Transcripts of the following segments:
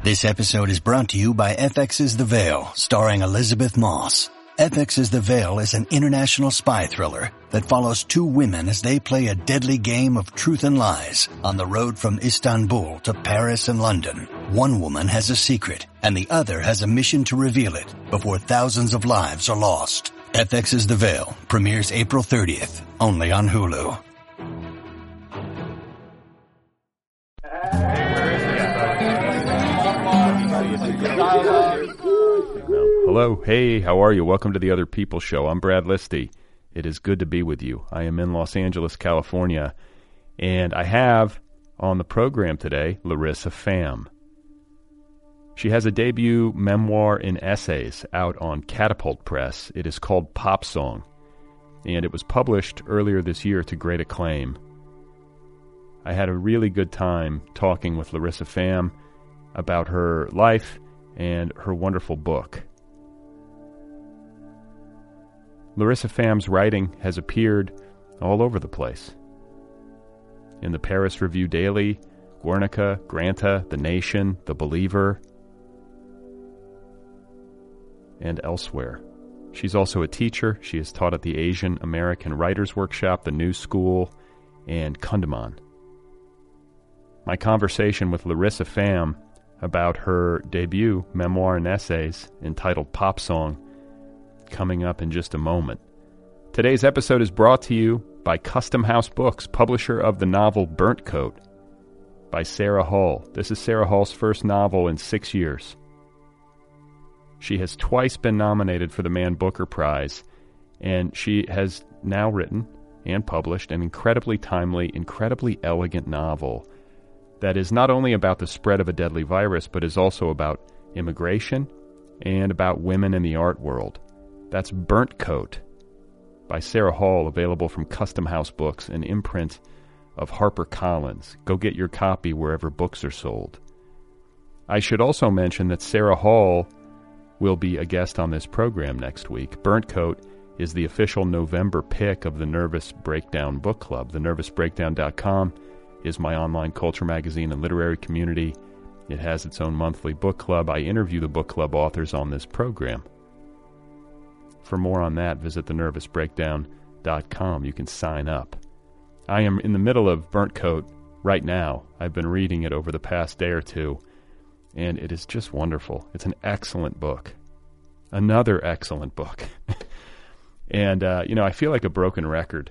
This episode is brought to you by FX's The Veil, starring Elizabeth Moss. FX's The Veil is an international spy thriller that follows two women as they play a deadly game of truth and lies on the road from Istanbul to Paris and London. One woman has a secret, and the other has a mission to reveal it before thousands of lives are lost. FX's The Veil premieres April 30th, only on Hulu. Hello, hey, how are you? Welcome to the Other People Show. I'm Brad Listy. It is good to be with you. I am in Los Angeles, California, and I have on the program today Larissa Pham. She has a debut memoir in essays out on Catapult Press. It is called Pop Song, and it was published earlier this year to great acclaim. I had a really good time talking with Larissa Pham about her life and her wonderful book. Larissa Pham's writing has appeared all over the place. In the Paris Review Daily, Guernica, Granta, The Nation, The Believer, and elsewhere. She's also a teacher. She has taught at the Asian American Writers Workshop, the New School, and Kundiman. My conversation with Larissa Pham about her debut memoir and essays entitled Pop Song coming up in just a moment. Today's episode is brought to you by Custom House Books, publisher of the novel Burnt Coat by Sarah Hall. This is Sarah Hall's first novel in 6 years. She has twice been nominated for the Man Booker Prize, and she has now written and published an incredibly timely, incredibly elegant novel that is not only about the spread of a deadly virus, but is also about immigration and about women in the art world. That's Burnt Coat by Sarah Hall, available from Custom House Books, an imprint of HarperCollins. Go get your copy wherever books are sold. I should also mention that Sarah Hall will be a guest on this program next week. Burnt Coat is the official November pick of the Nervous Breakdown Book Club. TheNervousBreakdown.com is my online culture magazine and literary community. It has its own monthly book club. I interview the book club authors on this program. For more on that, visit TheNervousBreakdown.com. You can sign up. I am in the middle of Burnt Coat right now. I've been reading it over the past day or two, and it is just wonderful. It's an excellent book. Another excellent book. And, I feel like a broken record.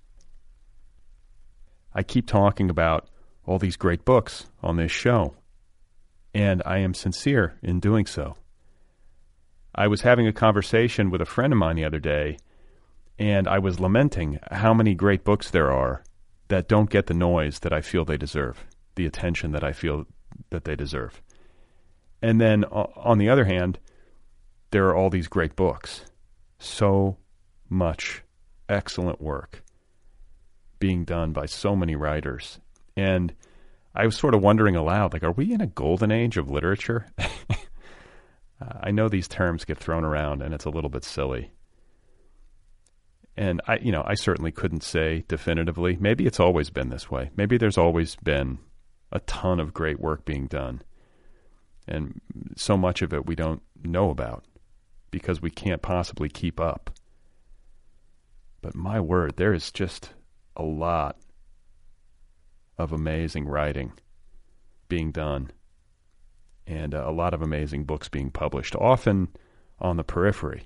I keep talking about all these great books on this show, and I am sincere in doing so. I was having a conversation with a friend of mine the other day, and I was lamenting how many great books there are that don't get the noise that I feel they deserve, the attention that I feel that they deserve. And then, on the other hand, there are all these great books. So much excellent work being done by so many writers. And I was sort of wondering aloud, are we in a golden age of literature? I know these terms get thrown around, and it's a little bit silly. And I certainly couldn't say definitively. Maybe it's always been this way. Maybe there's always been a ton of great work being done, and so much of it we don't know about because we can't possibly keep up. But my word, there is just a lot of amazing writing being done, and a lot of amazing books being published, often on the periphery.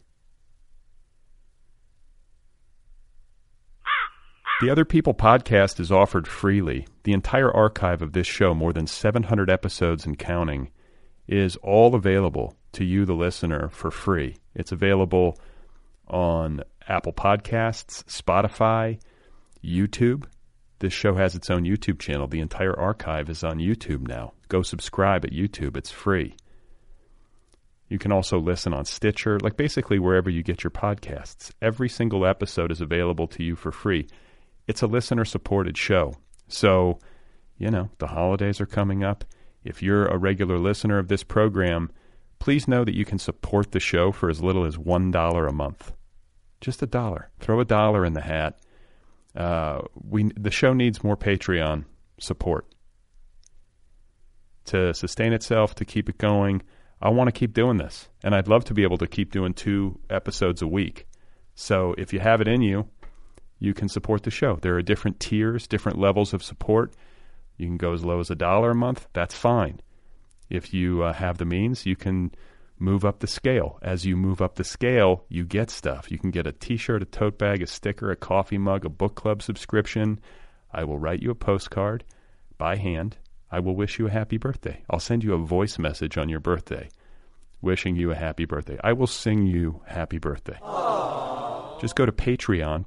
The Other People podcast is offered freely. The entire archive of this show, more than 700 episodes and counting, is all available to you, the listener, for free. It's available on Apple Podcasts, Spotify, YouTube. This show has its own YouTube channel. The entire archive is on YouTube now. Go subscribe at YouTube. It's free. You can also listen on Stitcher, basically wherever you get your podcasts. Every single episode is available to you for free. It's a listener-supported show. So, the holidays are coming up. If you're a regular listener of this program, please know that you can support the show for as little as $1 a month. Just $1. Throw $1 in the hat. The show needs more Patreon support. to sustain itself, to keep it going. I want to keep doing this, and I'd love to be able to keep doing 2 episodes a week. So if you have it in you, you can support the show. There are different tiers, different levels of support. You can go as low as $1 a month. That's fine. If you have the means, you can move up the scale. As you move up the scale, you get stuff. You can get a t-shirt, a tote bag, a sticker, a coffee mug, a book club subscription. I will write you a postcard by hand. I will wish you a happy birthday. I'll send you a voice message on your birthday wishing you a happy birthday. I will sing you happy birthday. Aww. Just go to Patreon,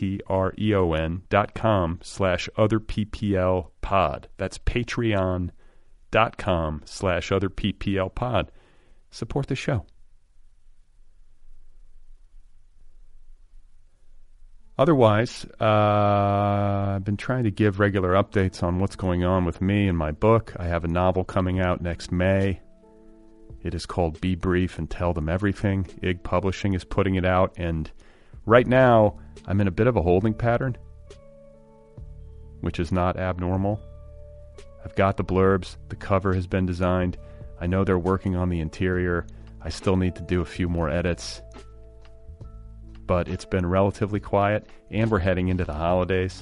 patreon.com/otherpplpod. That's patreon.com/otherpplpod. Support the show. Otherwise, I've been trying to give regular updates on what's going on with me and my book. I have a novel coming out next May. It is called Be Brief and Tell Them Everything. IG Publishing is putting it out, and right now I'm in a bit of a holding pattern, which is not abnormal. I've got the blurbs. The cover has been designed. I know they're working on the interior. I still need to do a few more edits. But it's been relatively quiet, and we're heading into the holidays.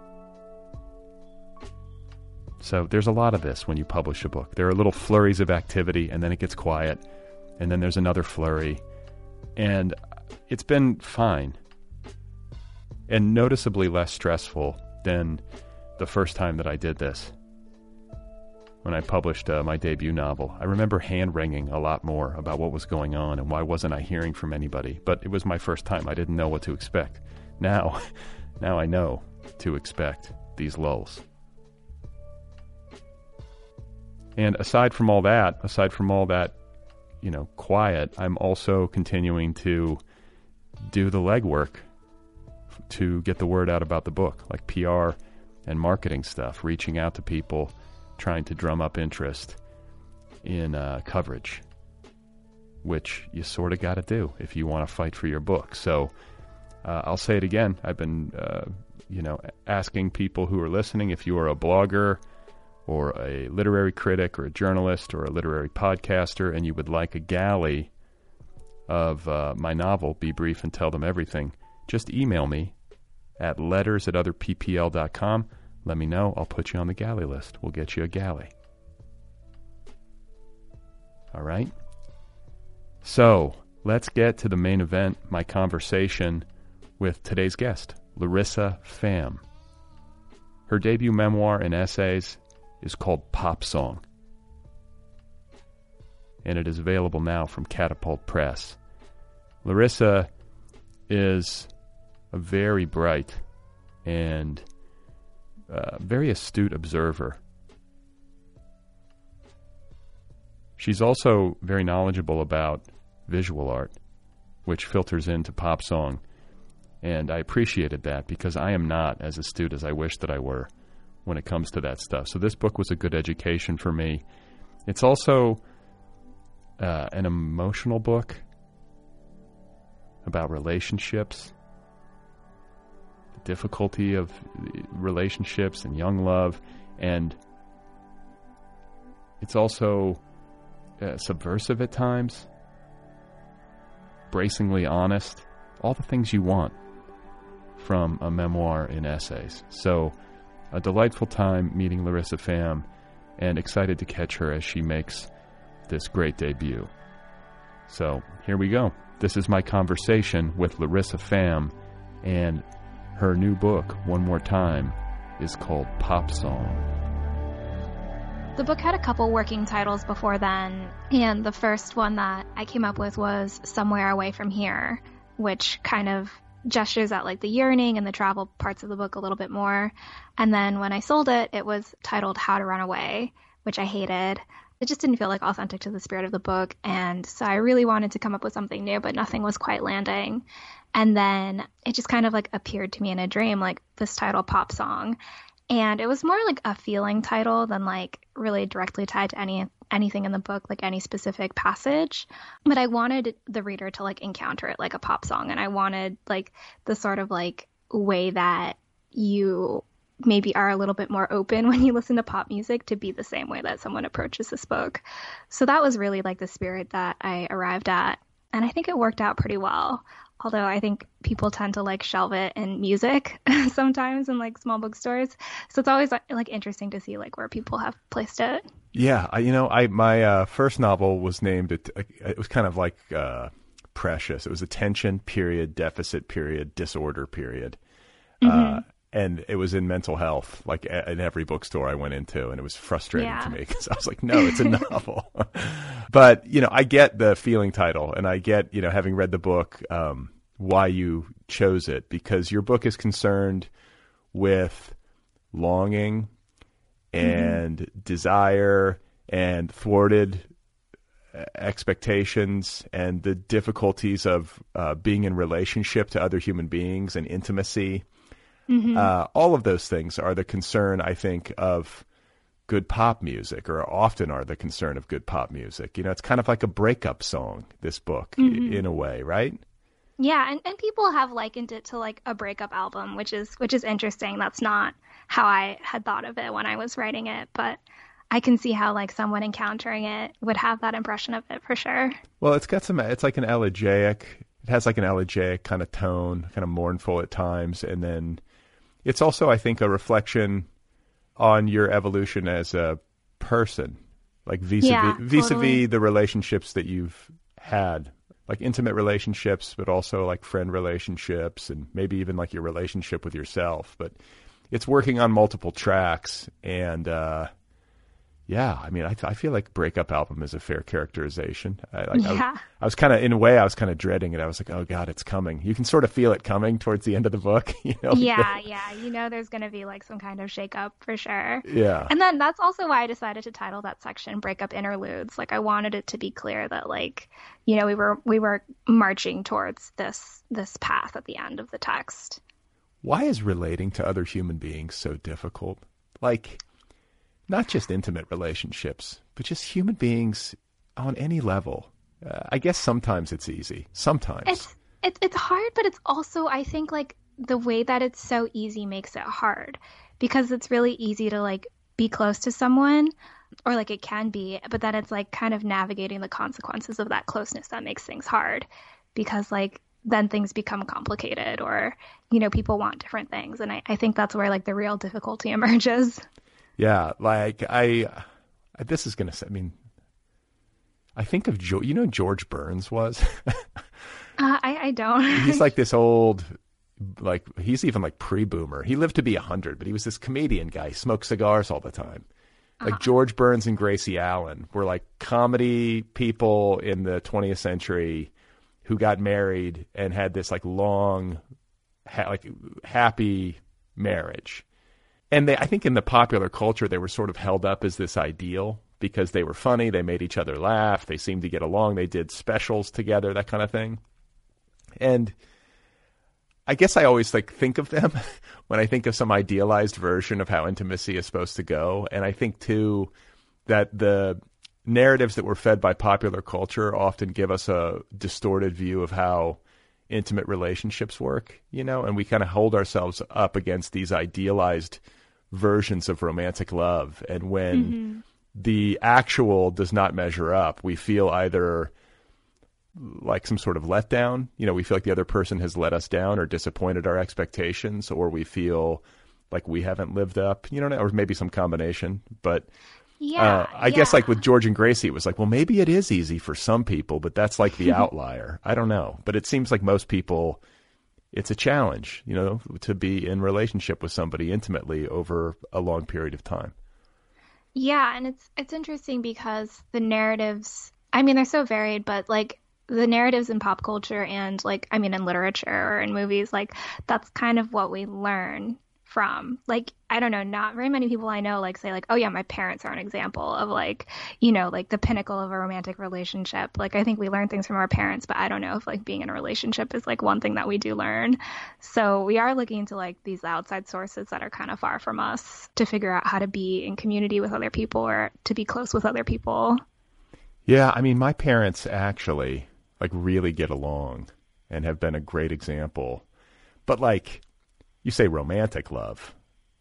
So there's a lot of this when you publish a book. There are little flurries of activity, and then it gets quiet, and then there's another flurry. And it's been fine, and noticeably less stressful than the first time that I did this. When I published my debut novel, I remember hand-wringing a lot more about what was going on and why wasn't I hearing from anybody. But it was my first time. I didn't know what to expect. Now I know to expect these lulls. And aside from all that, quiet, I'm also continuing to do the legwork to get the word out about the book, like PR and marketing stuff, reaching out to people, trying to drum up interest in coverage, which you sort of got to do if you want to fight for your book. So I'll say it again. I've been, asking people who are listening, if you are a blogger or a literary critic or a journalist or a literary podcaster and you would like a galley of my novel, Be Brief and Tell Them Everything, just email me at letters@otherppl.com. Let me know. I'll put you on the galley list. We'll get you a galley. All right? So, let's get to the main event, my conversation with today's guest, Larissa Pham. Her debut memoir and essays is called Pop Song, and it is available now from Catapult Press. Larissa is a very bright and very astute observer. She's also very knowledgeable about visual art, which filters into pop song. And I appreciated that because I am not as astute as I wish that I were when it comes to that stuff. So this book was a good education for me. It's also an emotional book about relationships, the difficulty of relationships and young love, and it's also subversive at times, bracingly honest, all the things you want from a memoir in essays. So a delightful time meeting Larissa Pham, and excited to catch her as she makes this great debut. So here we go. This is my conversation with Larissa Pham, and her new book, One More Time, is called Pop Song. The book had a couple working titles before then, and the first one that I came up with was Somewhere Away From Here, which kind of gestures at like the yearning and the travel parts of the book a little bit more. And then when I sold it, it was titled How to Run Away, which I hated. It just didn't feel like authentic to the spirit of the book, and so I really wanted to come up with something new, but nothing was quite landing. And then it just kind of like appeared to me in a dream, like this title, Pop Song. And it was more like a feeling title than like really directly tied to anything in the book, like any specific passage. But I wanted the reader to like encounter it like a pop song. And I wanted like the sort of like way that you maybe are a little bit more open when you listen to pop music to be the same way that someone approaches this book. So that was really like the spirit that I arrived at. And I think it worked out pretty well. Although I think people tend to like shelve it in music sometimes in like small bookstores. So it's always like interesting to see like where people have placed it. Yeah. My first novel was named, it was kind of like Precious. It was attention period, deficit period, disorder period. And it was in mental health, like in every bookstore I went into, and it was frustrating to me because I was like, no, it's a novel. But, I get the feeling title, and I get, having read the book, why you chose it, because your book is concerned with longing and desire and thwarted expectations and the difficulties of being in relationship to other human beings and intimacy. All of those things are the concern, I think, of good pop music, or often are the concern of good pop music. It's kind of like a breakup song, this book, in a way, right? Yeah, and people have likened it to like a breakup album, which is interesting. That's not how I had thought of it when I was writing it, but I can see how like someone encountering it would have that impression of it for sure. Well, it's like an elegiac. It has like an elegiac kind of tone, kind of mournful at times, and then it's also, I think, a reflection on your evolution as a person, like vis-a-vis the relationships that you've had, like intimate relationships, but also like friend relationships, and maybe even like your relationship with yourself. But it's working on multiple tracks, and I feel like breakup album is a fair characterization. I was kind of, in a way, I was kind of dreading it. I was like, oh God, it's coming. You can sort of feel it coming towards the end of the book. There's going to be like some kind of shakeup for sure. Yeah. And then that's also why I decided to title that section Breakup Interludes. Like I wanted it to be clear that like, we were marching towards this path at the end of the text. Why is relating to other human beings so difficult? Like, not just intimate relationships, but just human beings on any level. I guess sometimes it's easy. Sometimes. It's hard, but it's also, I think, like, the way that it's so easy makes it hard. Because it's really easy to, like, be close to someone, or, like, it can be, but then it's, like, kind of navigating the consequences of that closeness that makes things hard. Because, like, then things become complicated, or, people want different things. And I think that's where, like, the real difficulty emerges. Yeah, like this is going to say, I think of George Burns was? I don't. He's like this old, like, he's even like pre-boomer. He lived to be 100, but he was this comedian guy. He smoked cigars all the time. Like George Burns and Gracie Allen were like comedy people in the 20th century who got married and had this like long, happy marriage. And I think in the popular culture, they were sort of held up as this ideal because they were funny. They made each other laugh. They seemed to get along. They did specials together, that kind of thing. And I guess I always think of them when I think of some idealized version of how intimacy is supposed to go. And I think, too, that the narratives that were fed by popular culture often give us a distorted view of how intimate relationships work, and we kind of hold ourselves up against these idealized versions of romantic love. And when the actual does not measure up, we feel either like some sort of letdown, we feel like the other person has let us down or disappointed our expectations, or we feel like we haven't lived up, or maybe some combination. But I guess like with George and Gracie, it was like, well, maybe it is easy for some people, but that's like the outlier. I don't know. But it seems like most people, it's a challenge, to be in relationship with somebody intimately over a long period of time. Yeah, and it's interesting because the narratives, they're so varied, but like the narratives in pop culture and like, in literature or in movies, like that's kind of what we learn from. Like, I don't know, not very many people I know like say like, oh yeah, my parents are an example of like, like the pinnacle of a romantic relationship. Like, I think we learn things from our parents, but I don't know if like being in a relationship is like one thing that we do learn. So we are looking to like these outside sources that are kind of far from us to figure out how to be in community with other people or to be close with other people. Yeah, my parents actually like really get along and have been a great example. But like, you say romantic love.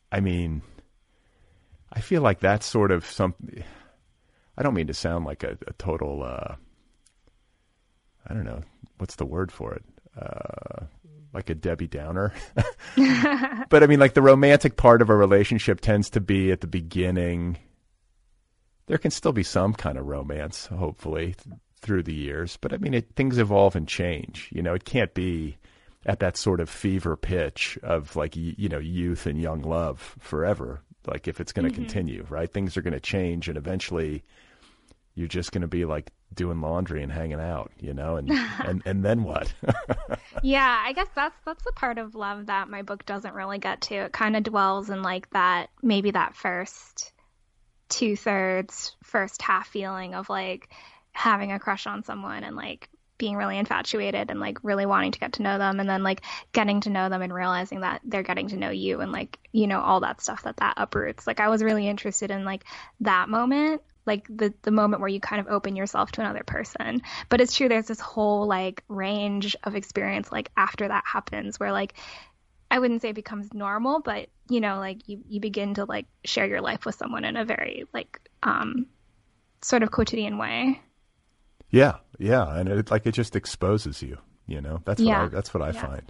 I mean, I feel like that's sort of something. I don't mean to sound like a total, I don't know, what's the word for it? Like a Debbie Downer. But I mean, like the romantic part of a relationship tends to be at the beginning. There can still be some kind of romance, hopefully, through the years. But I mean, things evolve and change. You know, it can't be at that sort of fever pitch of like, you know, youth and young love forever. Like if it's going to continue, right? Things are going to change, and eventually you're just going to be like doing laundry and hanging out, you know, and then what? Yeah, I guess that's the part of love that my book doesn't really get to. It kind of dwells in like that, maybe that first 2/3, first half feeling of like having a crush on someone and like being really infatuated and like really wanting to get to know them, and then like getting to know them and realizing that they're getting to know you, and like, you know, all that stuff that uproots. Like I was really interested in like that moment, like the moment where you kind of open yourself to another person. But it's true, there's this whole like range of experience like after that happens where like, I wouldn't say it becomes normal, but you know, like you begin to like share your life with someone in a very like sort of quotidian way. Yeah, and it just exposes you. You know, that's what I find.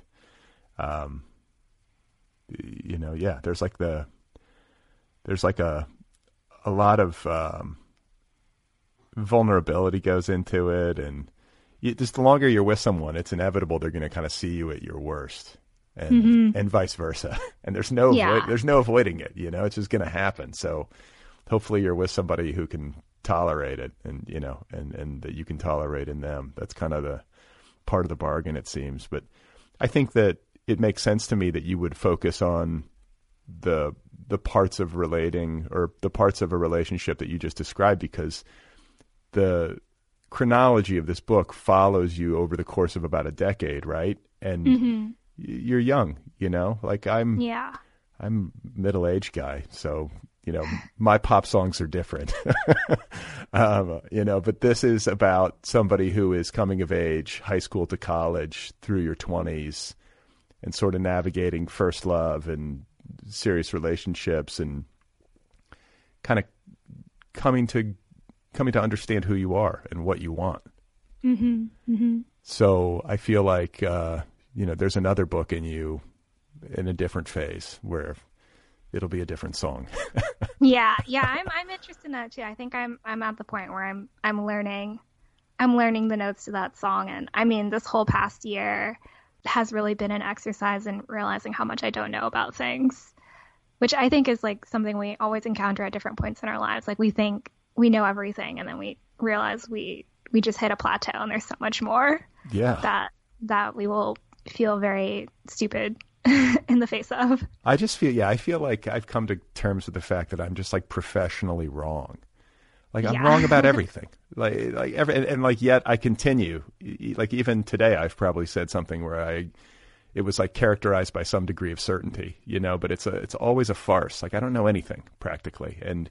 You know, yeah. There's like a lot of vulnerability goes into it, and just the longer you're with someone, it's inevitable they're going to kind of see you at your worst, and vice versa. And there's no avoiding it. You know, it's just going to happen. So hopefully you're with somebody who can tolerate it, and you know, and that you can tolerate in them. That's kind of the part of the bargain, it seems. But I think that it makes sense to me that you would focus on the parts of relating, or the parts of a relationship that you just described, because the chronology of this book follows you over the course of about a decade, right? And you're young, you know, like I'm middle-aged guy, so you know, my pop songs are different, you know, but this is about somebody who is coming of age, high school to college, through your 20s, and sort of navigating first love and serious relationships, and kind of coming to understand who you are and what you want. So I feel like, you know, there's another book in you in a different phase where it'll be a different song. Yeah. I'm interested in that too. I think I'm at the point where I'm learning the notes to that song. And I mean, this whole past year has really been an exercise in realizing how much I don't know about things, which I think is like something we always encounter at different points in our lives. Like we think we know everything, and then we realize we just hit a plateau, and there's so much more that we will feel very stupid in the face of. I feel like I've come to terms with the fact that I'm just like professionally wrong. Like I'm wrong about everything. Yet I continue. Like even today, I've probably said something where it was like characterized by some degree of certainty, you know, but it's always a farce. Like I don't know anything practically. And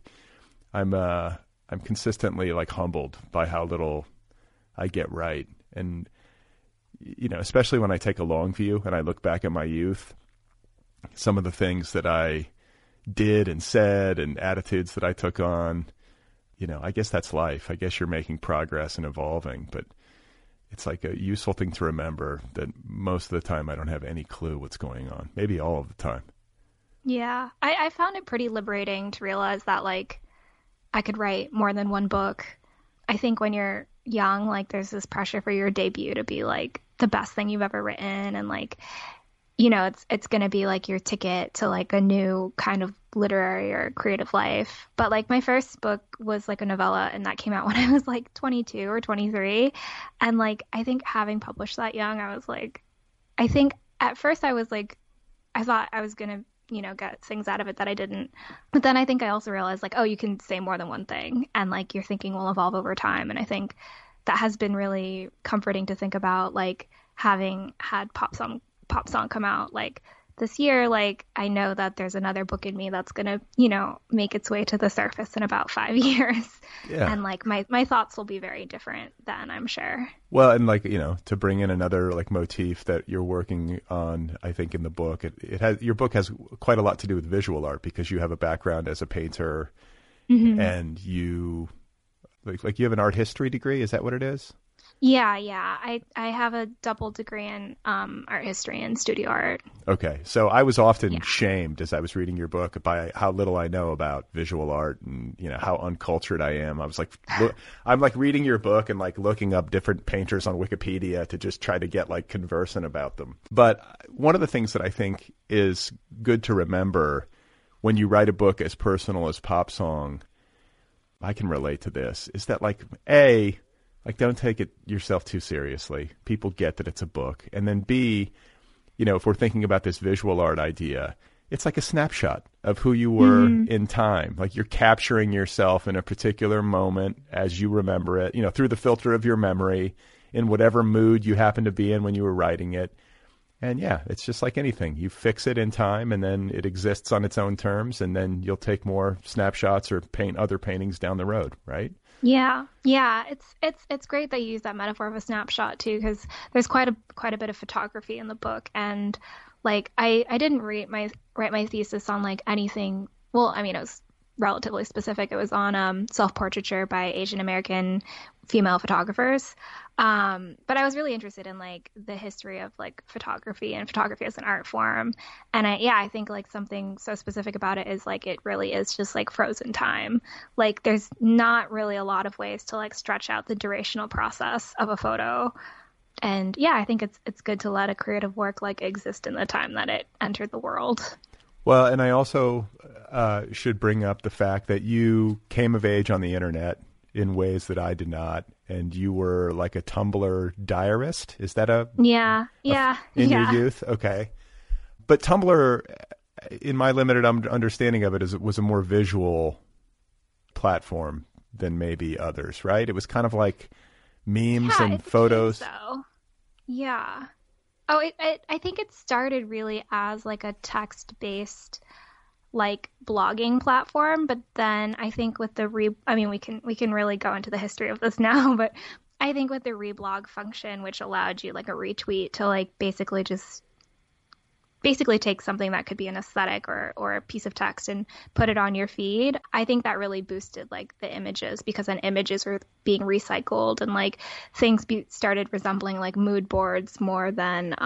I'm consistently like humbled by how little I get right. And, you know, especially when I take a long view and I look back at my youth, some of the things that I did and said and attitudes that I took on, you know, I guess that's life. I guess you're making progress and evolving, but it's like a useful thing to remember that most of the time I don't have any clue what's going on. Maybe all of the time. Yeah. I found it pretty liberating to realize that like I could write more than one book. I think when you're young, like there's this pressure for your debut to be like the best thing you've ever written, and like, you know, it's going to be like your ticket to like a new kind of literary or creative life. But like my first book was like a novella, and that came out when I was like 22 or 23. And like, I think having published that young, I was like, I think at first I was like, I thought I was going to, you know, get things out of it that I didn't. But then I think I also realized like, oh, you can say more than one thing, and like your thinking will evolve over time. And I think that has been really comforting to think about, like having had Pop Song come out, like this year, like, I know that there's another book in me that's going to, make its way to the surface in about 5 years. Yeah. And like my thoughts will be very different then, I'm sure. Well, and like, to bring in another like motif that you're working on, I think in the book, your book has quite a lot to do with visual art because you have a background as a painter and you like you have an art history degree. Is that what it is? Yeah. I have a double degree in art history and studio art. Okay. So I was often shamed as I was reading your book by how little I know about visual art and, how uncultured I am. I was like, I'm like reading your book and like looking up different painters on Wikipedia to just try to get like conversant about them. But one of the things that I think is good to remember when you write a book as personal as Pop Song, I can relate to this, is that like, like, don't take it yourself too seriously. People get that it's a book. And then B, if we're thinking about this visual art idea, it's like a snapshot of who you were in time. Like you're capturing yourself in a particular moment as you remember it, through the filter of your memory in whatever mood you happen to be in when you were writing it. And yeah, it's just like anything. You fix it in time and then it exists on its own terms and then you'll take more snapshots or paint other paintings down the road, right? Yeah. It's great that you use that metaphor of a snapshot too, because there's quite a bit of photography in the book, and like I didn't write my thesis on like anything. Well, I mean, it was relatively specific. It was on self-portraiture by Asian American female photographers. But I was really interested in like the history of like photography and photography as an art form. And I think like something so specific about it is like it really is just like frozen time. Like there's not really a lot of ways to like stretch out the durational process of a photo. And I think it's good to let a creative work like exist in the time that it entered the world. Well, and I also should bring up the fact that you came of age on the internet in ways that I did not, and you were like a Tumblr diarist. Is that in your youth? Okay. But Tumblr, in my limited understanding of it, was a more visual platform than maybe others, right? It was kind of like memes and photos. So. Yeah. Oh, I think it started really as like a text-based like blogging platform, but then I think with the we can really go into the history of this now, but I think with the reblog function, which allowed you like a retweet to like basically take something that could be an aesthetic or a piece of text and put it on your feed, I think that really boosted like the images, because then images were being recycled and like things started resembling like mood boards more than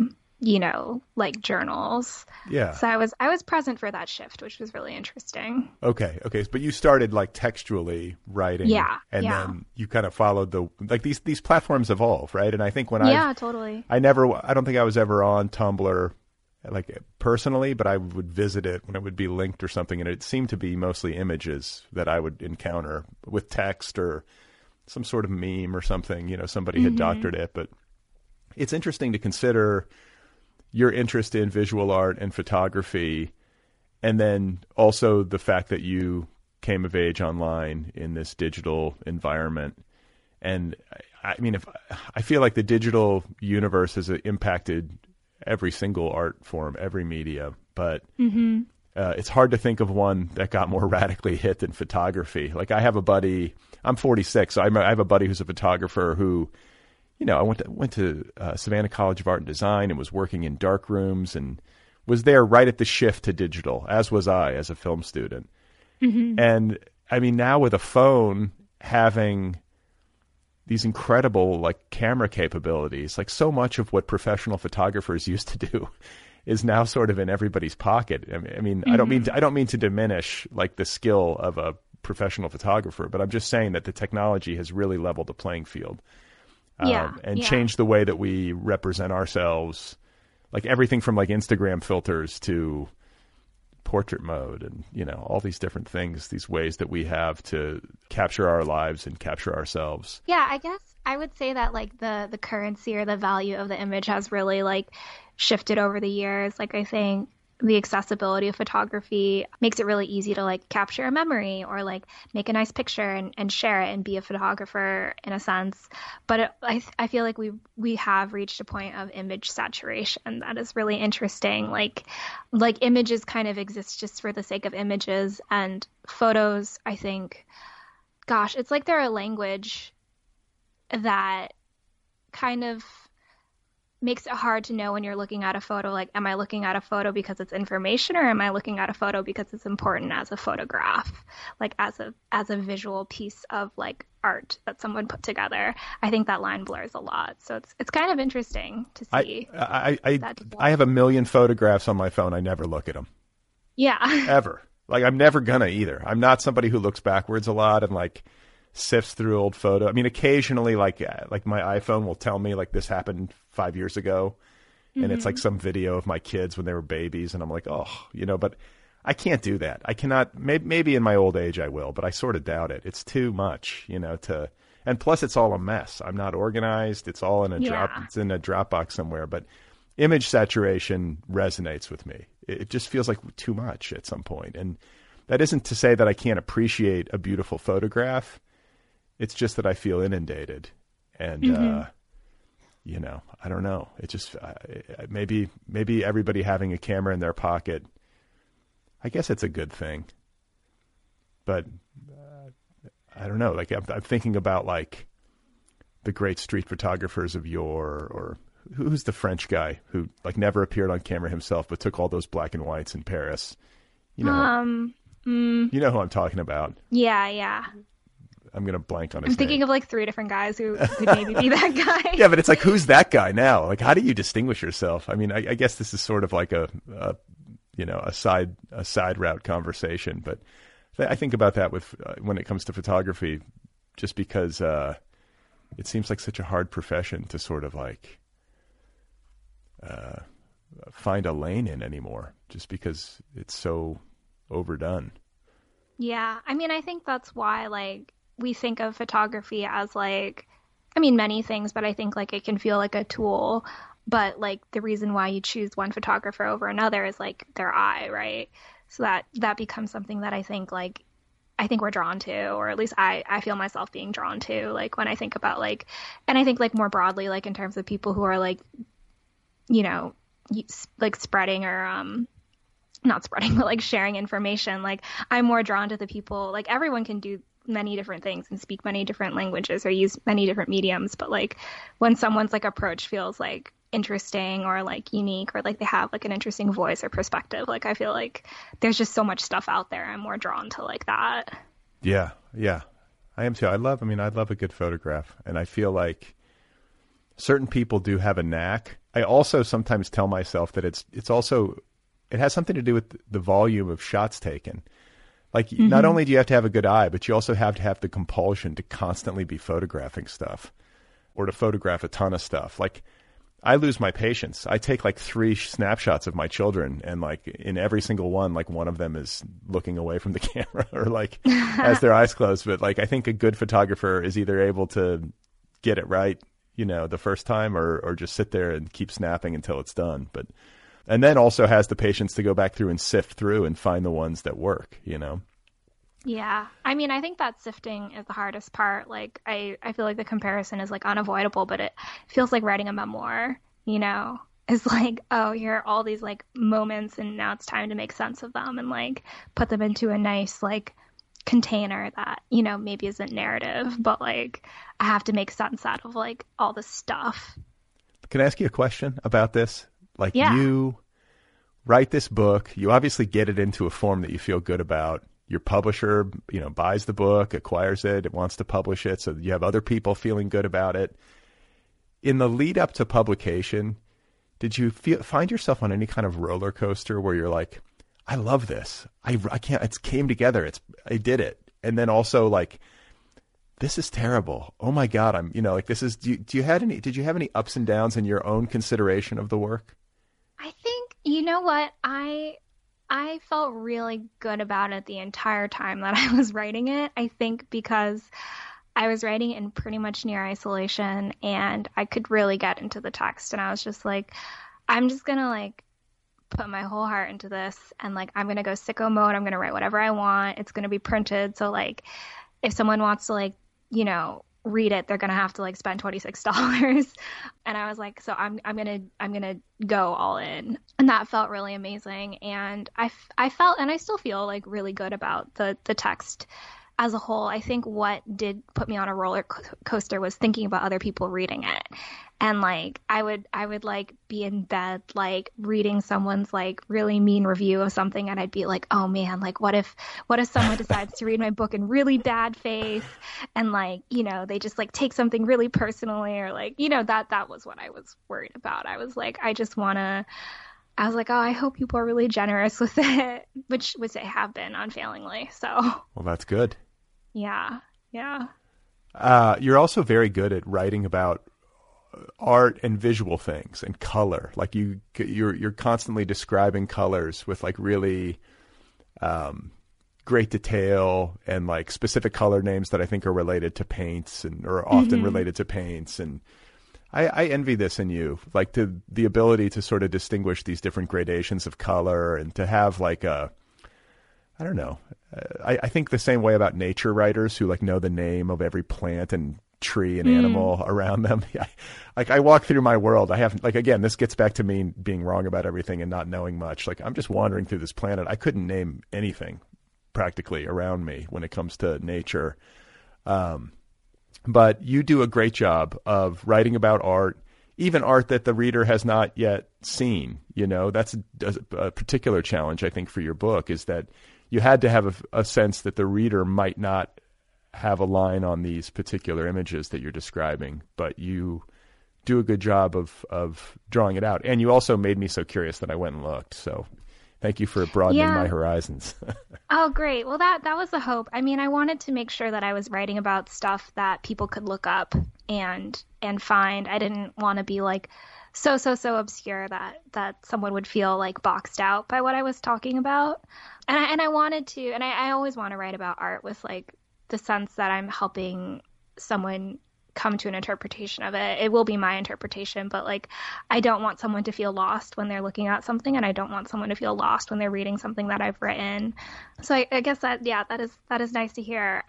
like journals. Yeah. So I was present for that shift, which was really interesting. Okay. But you started like textually writing. Yeah. And then you kind of followed these platforms evolve, right? And I think totally. I don't think I was ever on Tumblr like personally, but I would visit it when it would be linked or something, and it seemed to be mostly images that I would encounter with text or some sort of meme or something. Somebody had doctored it, but it's interesting to consider your interest in visual art and photography, and then also the fact that you came of age online in this digital environment. And I mean, I feel like the digital universe has impacted every single art form, every media, but it's hard to think of one that got more radically hit than photography. Like I have a buddy, I'm 46, so I have a buddy who's a photographer who, I went to Savannah College of Art and Design and was working in dark rooms and was there right at the shift to digital, as was I as a film student. And I mean, now with a phone having these incredible like camera capabilities, like so much of what professional photographers used to do is now sort of in everybody's pocket. I mean, I don't mean to diminish like the skill of a professional photographer, but I'm just saying that the technology has really leveled the playing field. And change the way that we represent ourselves, like everything from like Instagram filters to portrait mode and, all these different things, these ways that we have to capture our lives and capture ourselves. Yeah, I guess I would say that like the currency or the value of the image has really like shifted over the years. Like I think the accessibility of photography makes it really easy to like capture a memory or like make a nice picture and share it and be a photographer in a sense. But I feel like we have reached a point of image saturation that is really interesting. Like images kind of exist just for the sake of images, and photos, I think, gosh, it's like they're a language that kind of makes it hard to know when you're looking at a photo, like, am I looking at a photo because it's information, or am I looking at a photo because it's important as a photograph, like as a visual piece of like art that someone put together? I think that line blurs a lot. So it's kind of interesting to see. I have a million photographs on my phone. I never look at them. Yeah. Ever. Like, I'm never gonna either. I'm not somebody who looks backwards a lot and like sifts through old photo. I mean, occasionally, like my iPhone will tell me like this happened 5 years ago, and it's like some video of my kids when they were babies, and I'm like, oh, but I can't do that. I cannot. Maybe in my old age I will, but I sort of doubt it. It's too much, and plus it's all a mess. I'm not organized. It's all in a it's in a Dropbox somewhere. But image saturation resonates with me. It just feels like too much at some point. And that isn't to say that I can't appreciate a beautiful photograph. It's just that I feel inundated, and I don't know. It just maybe everybody having a camera in their pocket, I guess it's a good thing. But I don't know. Like I'm thinking about like the great street photographers of yore, or who's the French guy who like never appeared on camera himself but took all those black and whites in Paris. You know who I'm talking about. Yeah. I'm going to blank on his name. I'm thinking of like 3 different guys who could maybe be that guy. Yeah, but it's like, who's that guy now? Like, how do you distinguish yourself? I mean, I guess this is sort of like a side route conversation, but I think about that with when it comes to photography, just because it seems like such a hard profession to sort of like find a lane in anymore, just because it's so overdone. Yeah, I mean, I think that's why like we think of photography as like, I mean, many things, but I think like it can feel like a tool. But like the reason why you choose one photographer over another is like their eye, right? So that becomes something that I think we're drawn to, or at least I feel myself being drawn to, like when I think about like, and I think like more broadly, like in terms of people who are like, like spreading or not spreading, but like sharing information. Like I'm more drawn to the people, like everyone can do many different things and speak many different languages or use many different mediums. But like when someone's like approach feels like interesting or like unique, or like they have like an interesting voice or perspective, like I feel like there's just so much stuff out there. I'm more drawn to like that. Yeah. I am too. I love a good photograph, and I feel like certain people do have a knack. I also sometimes tell myself that it has something to do with the volume of shots taken. Like, not only do you have to have a good eye, but you also have to have the compulsion to constantly be photographing stuff, or to photograph a ton of stuff. Like, I lose my patience. I take like 3 snapshots of my children, and like in every single one, like one of them is looking away from the camera or like has their eyes closed. But like, I think a good photographer is either able to get it right, the first time, or just sit there and keep snapping until it's done. And then also has the patience to go back through and sift through and find the ones that work, Yeah. I mean, I think that sifting is the hardest part. Like, I feel like the comparison is like unavoidable, but it feels like writing a memoir, It's like, oh, here are all these like moments, and now it's time to make sense of them and like put them into a nice like container that, maybe isn't narrative, but like I have to make sense out of like all this stuff. Can I ask you a question about this? Like, yeah. You write this book, you obviously get it into a form that you feel good about. Your publisher, buys the book, acquires it, wants to publish it, so you have other people feeling good about it. In the lead up to publication, did you find yourself on any kind of roller coaster where you're like, I love this, I can't, it came together, I did it, and then also like, this is terrible, oh my God, I'm, like this is, did you have any ups and downs in your own consideration of the work? I think, you know what, I felt really good about it the entire time that I was writing it. I think because I was writing it in pretty much near isolation, and I could really get into the text, and I was just like, I'm just going to like put my whole heart into this, and like I'm going to go sicko mode. I'm going to write whatever I want. It's going to be printed. So like if someone wants to like, you know, read it, they're going to have to like spend $26. And I was like, so I'm going to go all in. And that felt really amazing. And I felt, and I still feel like really good about the text as a whole. I think what did put me on a roller coaster was thinking about other people reading it. And like I would like be in bed like reading someone's like really mean review of something, and I'd be like, oh man, like what if someone decides to read my book in really bad faith, and like, you know, they just like take something really personally, or like, you know, that was what I was worried about. I was like, I was like, oh, I hope people are really generous with it, which they have been unfailingly. So well, that's good. Yeah. You're also very good at writing about art and visual things and color. Like you're constantly describing colors with like really great detail, and like specific color names that I think are related to paints and or often related to paints. And I envy this in you, like the ability to sort of distinguish these different gradations of color, and to have like I don't know. I think the same way about nature writers who like know the name of every plant and tree and animal around them. Like I walk through my world. I have like, again, this gets back to me being wrong about everything and not knowing much. Like I'm just wandering through this planet. I couldn't name anything practically around me when it comes to nature. But you do a great job of writing about art, even art that the reader has not yet seen. You know, that's a particular challenge, I think, for your book, is that you had to have a sense that the reader might not have a line on these particular images that you're describing, but you do a good job of drawing it out. And you also made me so curious that I went and looked. So thank you for broadening my horizons. Oh, great. Well, that was the hope. I mean, I wanted to make sure that I was writing about stuff that people could look up and find. I didn't want to be like so obscure that someone would feel like boxed out by what I was talking about. And I wanted to, and I always want to write about art with like the sense that I'm helping someone come to an interpretation of it. It will be my interpretation, but like I don't want someone to feel lost when they're looking at something, and I don't want someone to feel lost when they're reading something that I've written. So I guess that is nice to hear.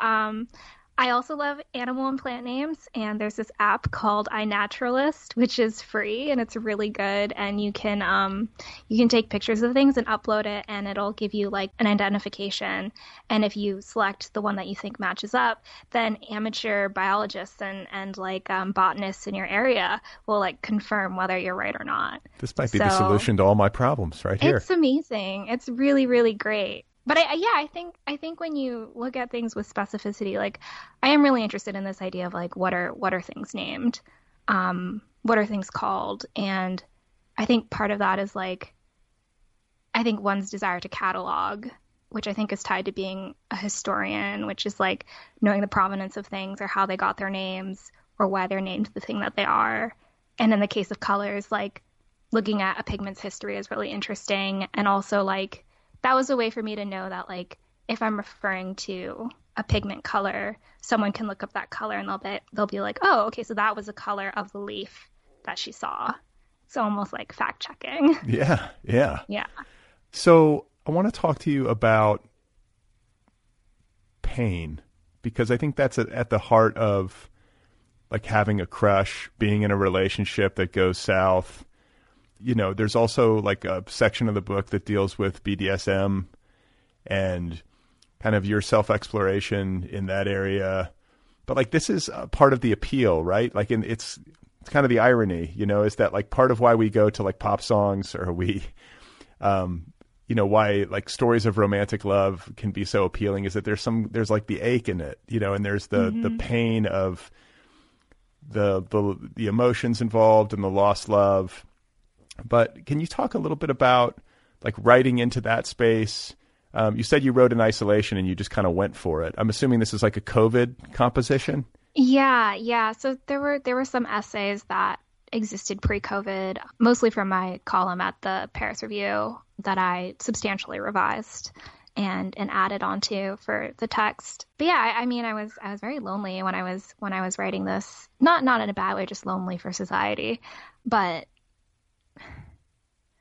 I also love animal and plant names, and there's this app called iNaturalist, which is free and it's really good. And you can take pictures of things and upload it, and it'll give you like an identification. And if you select the one that you think matches up, then amateur biologists and like botanists in your area will like confirm whether you're right or not. This might be the solution to all my problems right here. It's amazing. It's really, really great. But I think when you look at things with specificity, like I am really interested in this idea of like what are things named, what are things called, and I think part of that is like I think one's desire to catalog, which I think is tied to being a historian, which is like knowing the provenance of things or how they got their names or why they're named the thing that they are. And in the case of colors, like looking at a pigment's history is really interesting, and also like that was a way for me to know that, like, if I'm referring to a pigment color, someone can look up that color and they'll be like, oh, okay, so that was the color of the leaf that she saw. It's almost like fact checking. Yeah. Yeah. So I want to talk to you about pain, because I think that's at the heart of like having a crush, being in a relationship that goes south. You know, there's also like a section of the book that deals with BDSM and kind of your self-exploration in that area. But like this is part of the appeal, right? Like it's kind of the irony, you know, is that like part of why we go to like pop songs, or we, you know, why like stories of romantic love can be so appealing, is that there's like the ache in it, you know, and there's the pain of the emotions involved and the lost love. But can you talk a little bit about like writing into that space? You said you wrote in isolation and you just kind of went for it. I'm assuming this is like a COVID composition. Yeah. So there were some essays that existed pre-COVID, mostly from my column at the Paris Review, that I substantially revised and added onto for the text. But yeah, I mean, I was very lonely when I was writing this. Not in a bad way, just lonely for society, but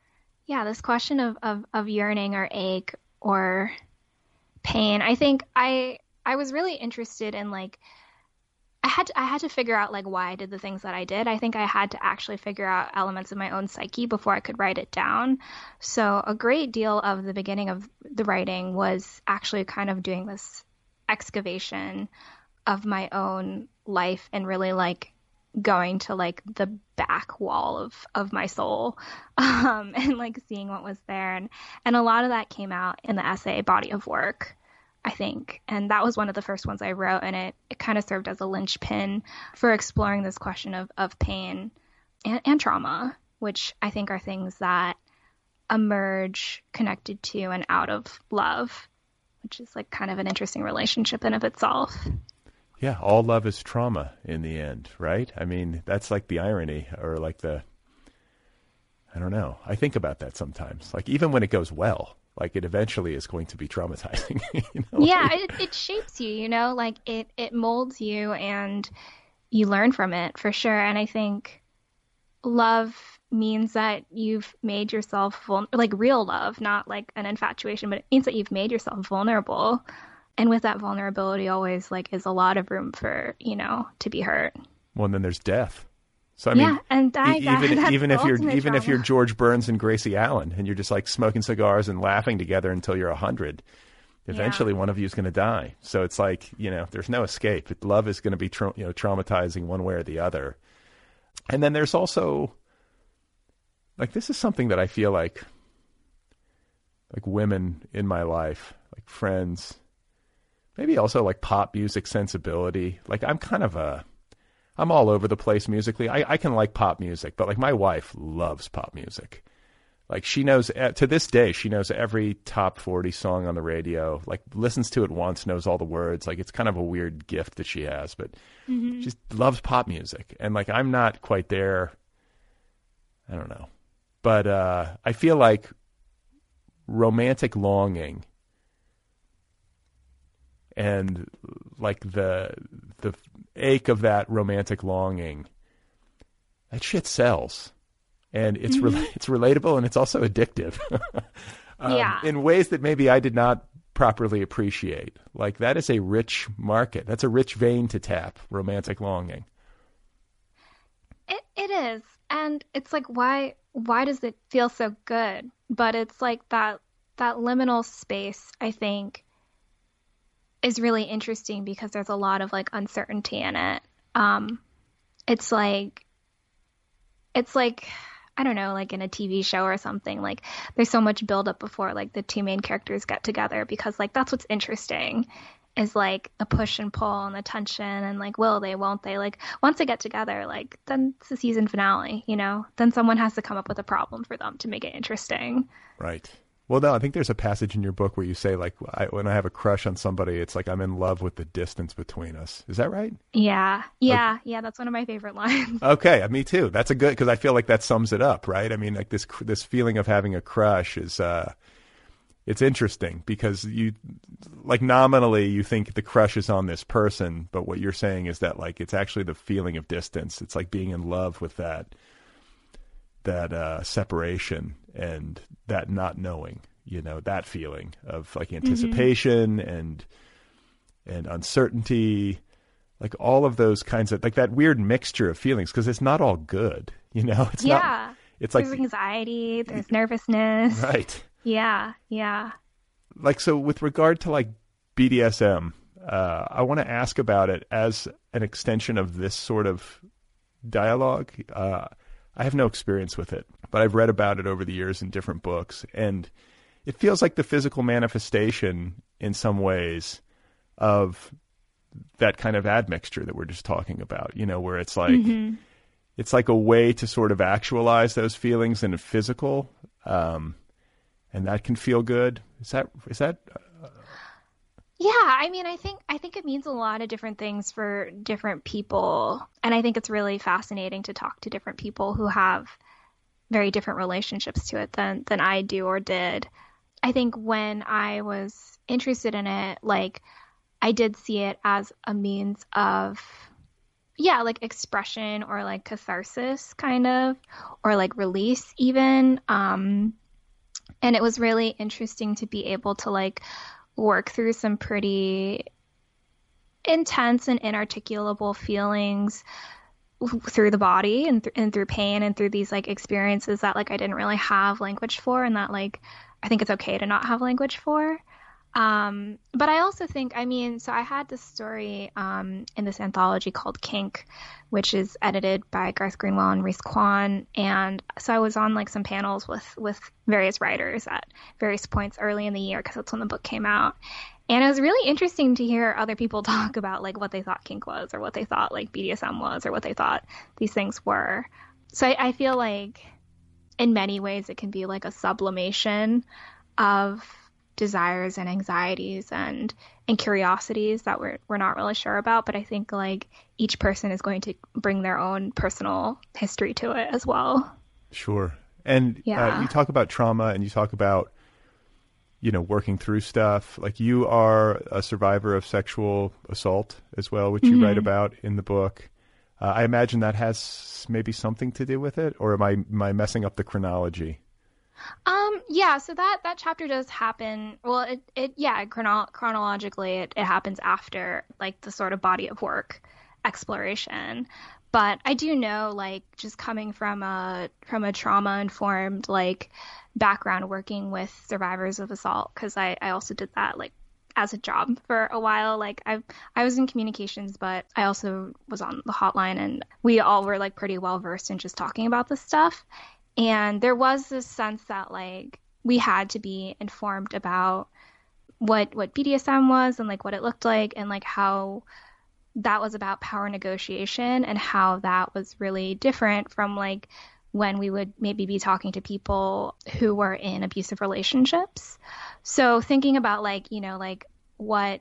Yeah, this question of yearning or ache or pain. I think I was really interested in like I had to figure out like why I did the things that I did. I think I had to actually figure out elements of my own psyche before I could write it down. So a great deal of the beginning of the writing was actually kind of doing this excavation of my own life and really like going to like the back wall of my soul, and like seeing what was there. And a lot of that came out in the essay Body of Work, I think. And that was one of the first ones I wrote, and it kind of served as a linchpin for exploring this question of pain and trauma, which I think are things that emerge connected to and out of love, which is like kind of an interesting relationship in of itself. Yeah, all love is trauma in the end, right? I mean, that's like the irony, or like I don't know. I think about that sometimes. Like even when it goes well, like it eventually is going to be traumatizing. You know? Yeah, it shapes you, you know, like it molds you and you learn from it for sure. And I think love means that you've made yourself like real love, not like an infatuation, but it means that you've made yourself vulnerable. And with that vulnerability always like is a lot of room for, you know, to be hurt. Well, and then there's death. So I mean, yeah, and even if you're George Burns and Gracie Allen and you're just like smoking cigars and laughing together until you're 100, eventually one of you is going to die. So it's like, you know, there's no escape. Love is going to be traumatizing one way or the other. And then there's also like, this is something that I feel like women in my life, like friends, maybe also like pop music sensibility. Like I'm all over the place musically. I can like pop music, but like my wife loves pop music. Like she knows, to this day, she knows every top 40 song on the radio, like listens to it once, knows all the words. Like it's kind of a weird gift that she has, but she just loves pop music. And like I'm not quite there. I don't know. But I feel like romantic longing and like the ache of that romantic longing, that shit sells, and it's it's relatable, and it's also addictive in ways that maybe I did not properly appreciate. Like that is a rich market. That's a rich vein to tap, romantic longing. It is. And it's like, why does it feel so good? But it's like that liminal space, I think, is really interesting because there's a lot of like uncertainty in it. It's like, I don't know, like in a TV show or something, like there's so much buildup before like the two main characters get together, because like that's what's interesting is like the push and pull and the tension and like, will they, won't they? Like once they get together, like then it's the season finale, you know, then someone has to come up with a problem for them to make it interesting. Right. Well, no, I think there's a passage in your book where you say, like, when I have a crush on somebody, it's like I'm in love with the distance between us. Is that right? Yeah. That's one of my favorite lines. Okay, me too. That's a good, because I feel like that sums it up, right? I mean, like this feeling of having a crush is, it's interesting because you, like, nominally you think the crush is on this person, but what you're saying is that like it's actually the feeling of distance. It's like being in love with that separation and that not knowing, you know, that feeling of like anticipation and uncertainty, like all of those kinds of like that weird mixture of feelings, because it's not all good, you know. It's not. It's like there's anxiety, there's nervousness, right? Yeah. Like, so with regard to like BDSM, I want to ask about it as an extension of this sort of dialogue. I have no experience with it, but I've read about it over the years in different books, and it feels like the physical manifestation in some ways of that kind of admixture that we're just talking about, you know, where it's like it's like a way to sort of actualize those feelings in a physical, and that can feel good. Is that Yeah, I mean, I think it means a lot of different things for different people. And I think it's really fascinating to talk to different people who have very different relationships to it than I do or did. I think when I was interested in it, like I did see it as a means of, like expression or like catharsis kind of, or like release even. And it was really interesting to be able to like work through some pretty intense and inarticulable feelings through the body and through pain and through these like experiences that like I didn't really have language for, and that like I think it's okay to not have language for. But I also think, I mean, so I had this story in this anthology called Kink, which is edited by Garth Greenwell and Reese Kwan. And so I was on like some panels with various writers at various points early in the year, because that's when the book came out. And it was really interesting to hear other people talk about like what they thought kink was, or what they thought like BDSM was, or what they thought these things were. So I feel like in many ways it can be like a sublimation of desires and anxieties and curiosities that we're not really sure about. But I think like each person is going to bring their own personal history to it as well. Sure. And you talk about trauma, and you talk about, you know, working through stuff. Like, you are a survivor of sexual assault as well, which you write about in the book. I imagine that has maybe something to do with it, or am I messing up the chronology? Yeah, so that chapter does happen. Well, chronologically it happens after like the sort of body of work exploration. But I do know, like, just coming from a trauma informed like background, working with survivors of assault, because I also did that like as a job for a while. Like I was in communications, but I also was on the hotline, and we all were like pretty well versed in just talking about this stuff. And there was this sense that like we had to be informed about what BDSM was, and like what it looked like, and like how that was about power negotiation, and how that was really different from like when we would maybe be talking to people who were in abusive relationships. So thinking about like, you know, like what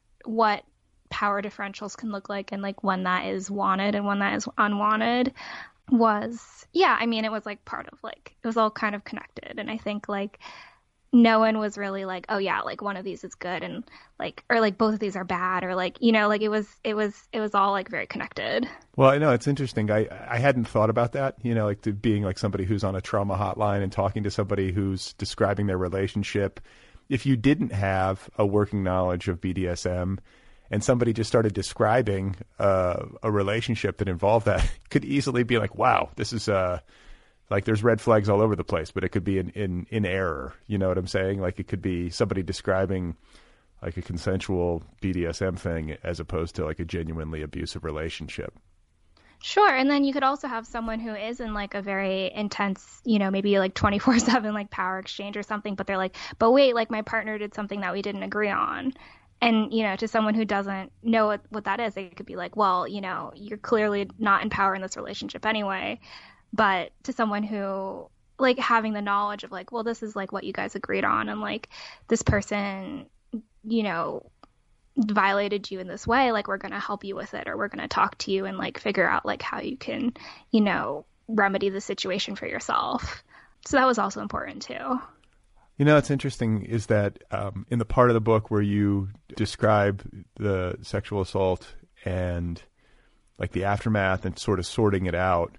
power differentials can look like, and like when that is wanted and when that is unwanted was, I mean, it was like part of like, it was all kind of connected. And I think like no one was really like, oh yeah, like one of these is good, and like, or like both of these are bad, or like, you know, like it was all like very connected. Well, I know it's interesting. I hadn't thought about that, you know, like being like somebody who's on a trauma hotline and talking to somebody who's describing their relationship. If you didn't have a working knowledge of BDSM, and somebody just started describing a relationship that involved that, could easily be like, wow, this is like there's red flags all over the place, but it could be in error. You know what I'm saying? Like it could be somebody describing like a consensual BDSM thing as opposed to like a genuinely abusive relationship. Sure. And then you could also have someone who is in like a very intense, you know, maybe like 24/7 like power exchange or something, but they're like, but wait, like my partner did something that we didn't agree on. And, you know, to someone who doesn't know what that is, they could be like, well, you know, you're clearly not in power in this relationship anyway. But to someone who like having the knowledge of like, well, this is like what you guys agreed on, and like this person, you know, violated you in this way, like we're going to help you with it, or we're going to talk to you and like figure out like how you can, you know, remedy the situation for yourself. So that was also important too. You know, what's interesting is that in the part of the book where you describe the sexual assault and like the aftermath and sort of sorting it out,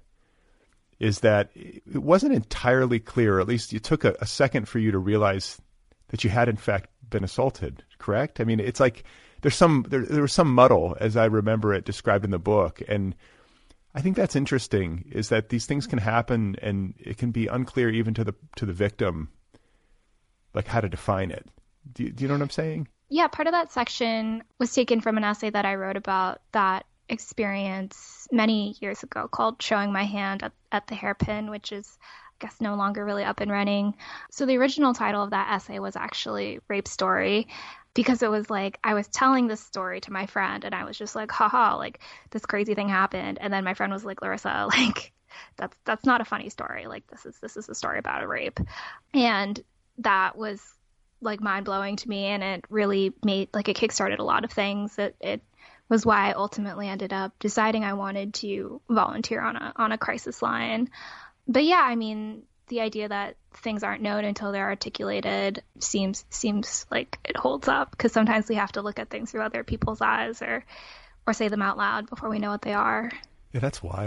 is that it wasn't entirely clear, or at least it took a second for you to realize that you had in fact been assaulted, correct? I mean, it's like there was some muddle, as I remember it described in the book. And I think that's interesting, is that these things can happen and it can be unclear even to the victim, like how to define it. Do you know what I'm saying? Yeah, part of that section was taken from an essay that I wrote about that experience many years ago called Showing My Hand at the Hairpin, which is, I guess, no longer really up and running. So the original title of that essay was actually Rape Story, because it was like I was telling this story to my friend and I was just like, haha, like this crazy thing happened. And then my friend was like, Larissa, like that's not a funny story. Like this is a story about a rape. And that was like mind blowing to me, and it really made like it kickstarted a lot of things. It was why I ultimately ended up deciding I wanted to volunteer on a crisis line. But yeah, I mean, the idea that things aren't known until they're articulated seems like it holds up, because sometimes we have to look at things through other people's eyes or say them out loud before we know what they are. Yeah, that's wild.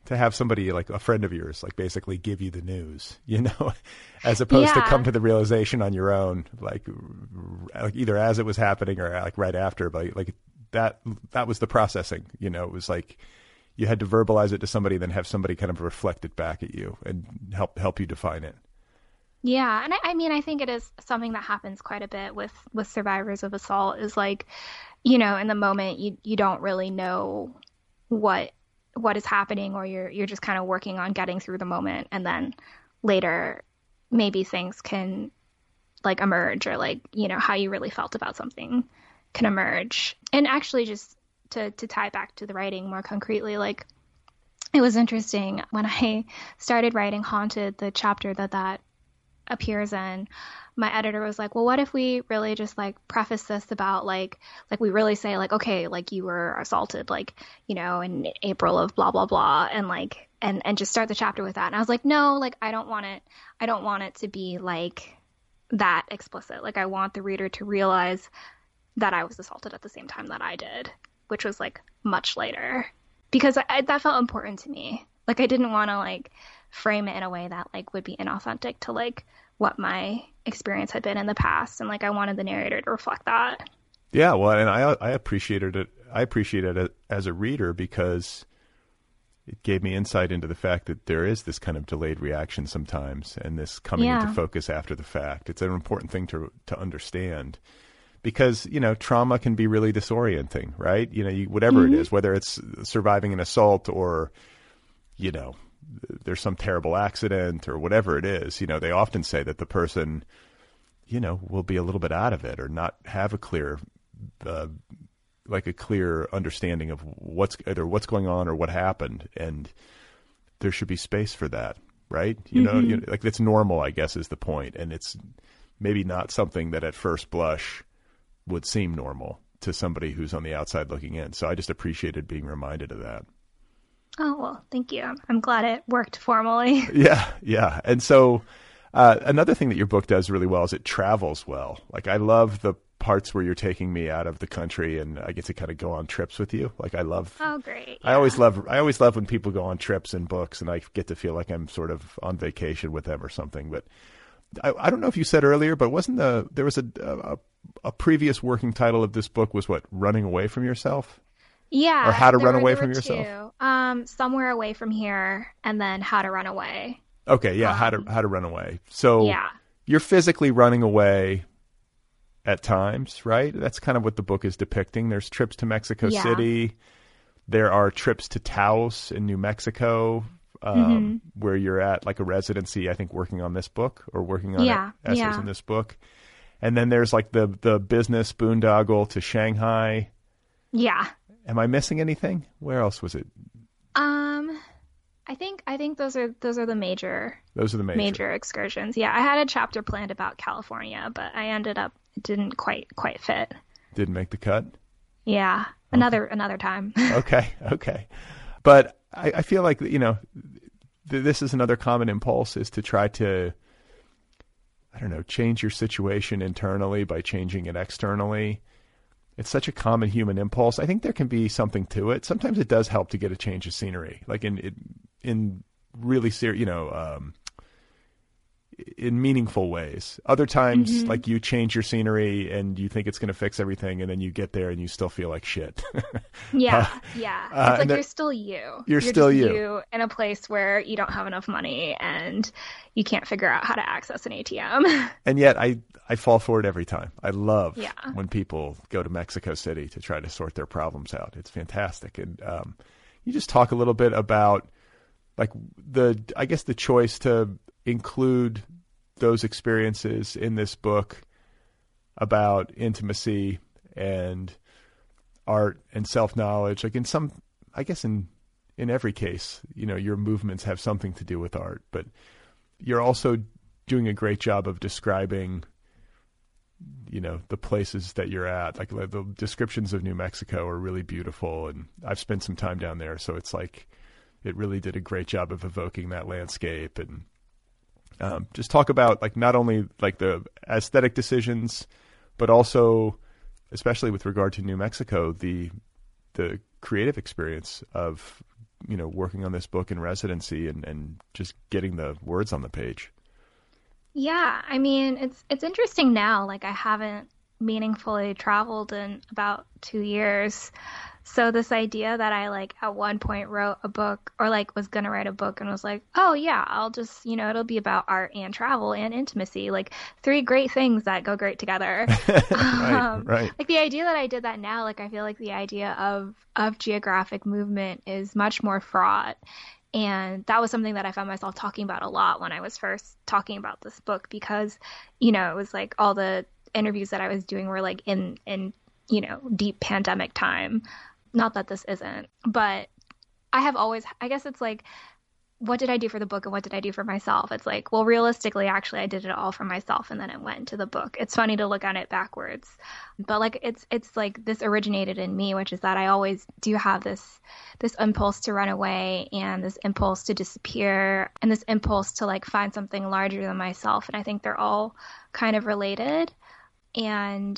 to have somebody like a friend of yours, like basically give you the news, as opposed to come to the realization on your own, like either as it was happening or like right after, but like that was the processing, it was like you had to verbalize it to somebody, then have somebody kind of reflect it back at you and help you define it. Yeah. And I think it is something that happens quite a bit with survivors of assault is like, in the moment you don't really know what is happening, or you're just kind of working on getting through the moment, and then later maybe things can like emerge, or like how you really felt about something can emerge. And actually, just to tie back to the writing more concretely, like it was interesting when I started writing Haunted, the chapter that appears in, my editor was like, well, what if we really just like preface this about like we really say like, okay, like you were assaulted, like, in April of blah, blah, blah. And like, and just start the chapter with that. And I was like, no, like, I don't want it to be like that explicit. Like I want the reader to realize that I was assaulted at the same time that I did, which was like much later, because that felt important to me. Like I didn't want to like frame it in a way that like would be inauthentic to like what my experience had been in the past, and like I wanted the narrator to reflect that. Yeah, well, and I appreciated it. I appreciated it as a reader because it gave me insight into the fact that there is this kind of delayed reaction sometimes, and this coming into focus after the fact. It's an important thing to understand, because trauma can be really disorienting, right? Whatever it is, whether it's surviving an assault or there's some terrible accident or whatever it is, they often say that the person, will be a little bit out of it or not have a clear, clear understanding of what's going on or what happened. And there should be space for that, right? Like it's normal, I guess, is the point. And it's maybe not something that at first blush would seem normal to somebody who's on the outside looking in. So I just appreciated being reminded of that. Oh, well, thank you. I'm glad it worked formally. Yeah. And so another thing that your book does really well is it travels well. Like I love the parts where you're taking me out of the country and I get to kind of go on trips with you. Like I love. Oh, great. Yeah. I always love when people go on trips in books and I get to feel like I'm sort of on vacation with them or something. But I don't know if you said earlier, but there was a previous working title of this book was what? Running Away from Yourself? Yeah. Or How to Run Away from Yourself? Two. Somewhere Away from Here, and then How to Run Away. Okay, yeah, how to run away. So you're physically running away at times, right? That's kind of what the book is depicting. There's trips to Mexico City. There are trips to Taos in New Mexico, where you're at like a residency, I think, working on this book or working on essays in this book. And then there's like the business boondoggle to Shanghai. Yeah. Am I missing anything? Where else was it? I think those are the major. Those are the major excursions. Yeah, I had a chapter planned about California, but I ended up it didn't quite fit. Didn't make the cut? Yeah. Okay. Another time. Okay. But I feel like, this is another common impulse, is to try to, I don't know, change your situation internally by changing it externally. It's such a common human impulse. I think there can be something to it. Sometimes it does help to get a change of scenery, like in really serious, in meaningful ways. Other times, like you change your scenery and you think it's going to fix everything, and then you get there and you still feel like shit. Yeah. It's like you're still you. You're still you in a place where you don't have enough money and you can't figure out how to access an ATM. And yet I fall for it every time. I love when people go to Mexico City to try to sort their problems out. It's fantastic. And you just talk a little bit about like the choice to include those experiences in this book about intimacy and art and self-knowledge. Like in every case, your movements have something to do with art, but you're also doing a great job of describing, the places that you're at. Like the descriptions of New Mexico are really beautiful, and I've spent some time down there, so it's like it really did a great job of evoking that landscape. And just talk about like not only like the aesthetic decisions, but also, especially with regard to New Mexico, the creative experience of working on this book in residency and just getting the words on the page. Yeah, I mean, it's interesting now. Like, I haven't meaningfully traveled in about 2 years. So this idea that I like at one point wrote a book or like was going to write a book and was like, oh yeah, I'll just, it'll be about art and travel and intimacy, like 3 great things that go great together. Right. Like the idea that I did that now, like I feel like the idea of geographic movement is much more fraught. And that was something that I found myself talking about a lot when I was first talking about this book, because, it was like all the interviews that I was doing were like in deep pandemic time. Not that this isn't, but I have always, I guess it's like, what did I do for the book and what did I do for myself? It's like, well, realistically, actually, I did it all for myself and then it went into the book. It's funny to look at it backwards, but like, it's like this originated in me, which is that I always do have this impulse to run away and this impulse to disappear and this impulse to like find something larger than myself. And I think they're all kind of related. And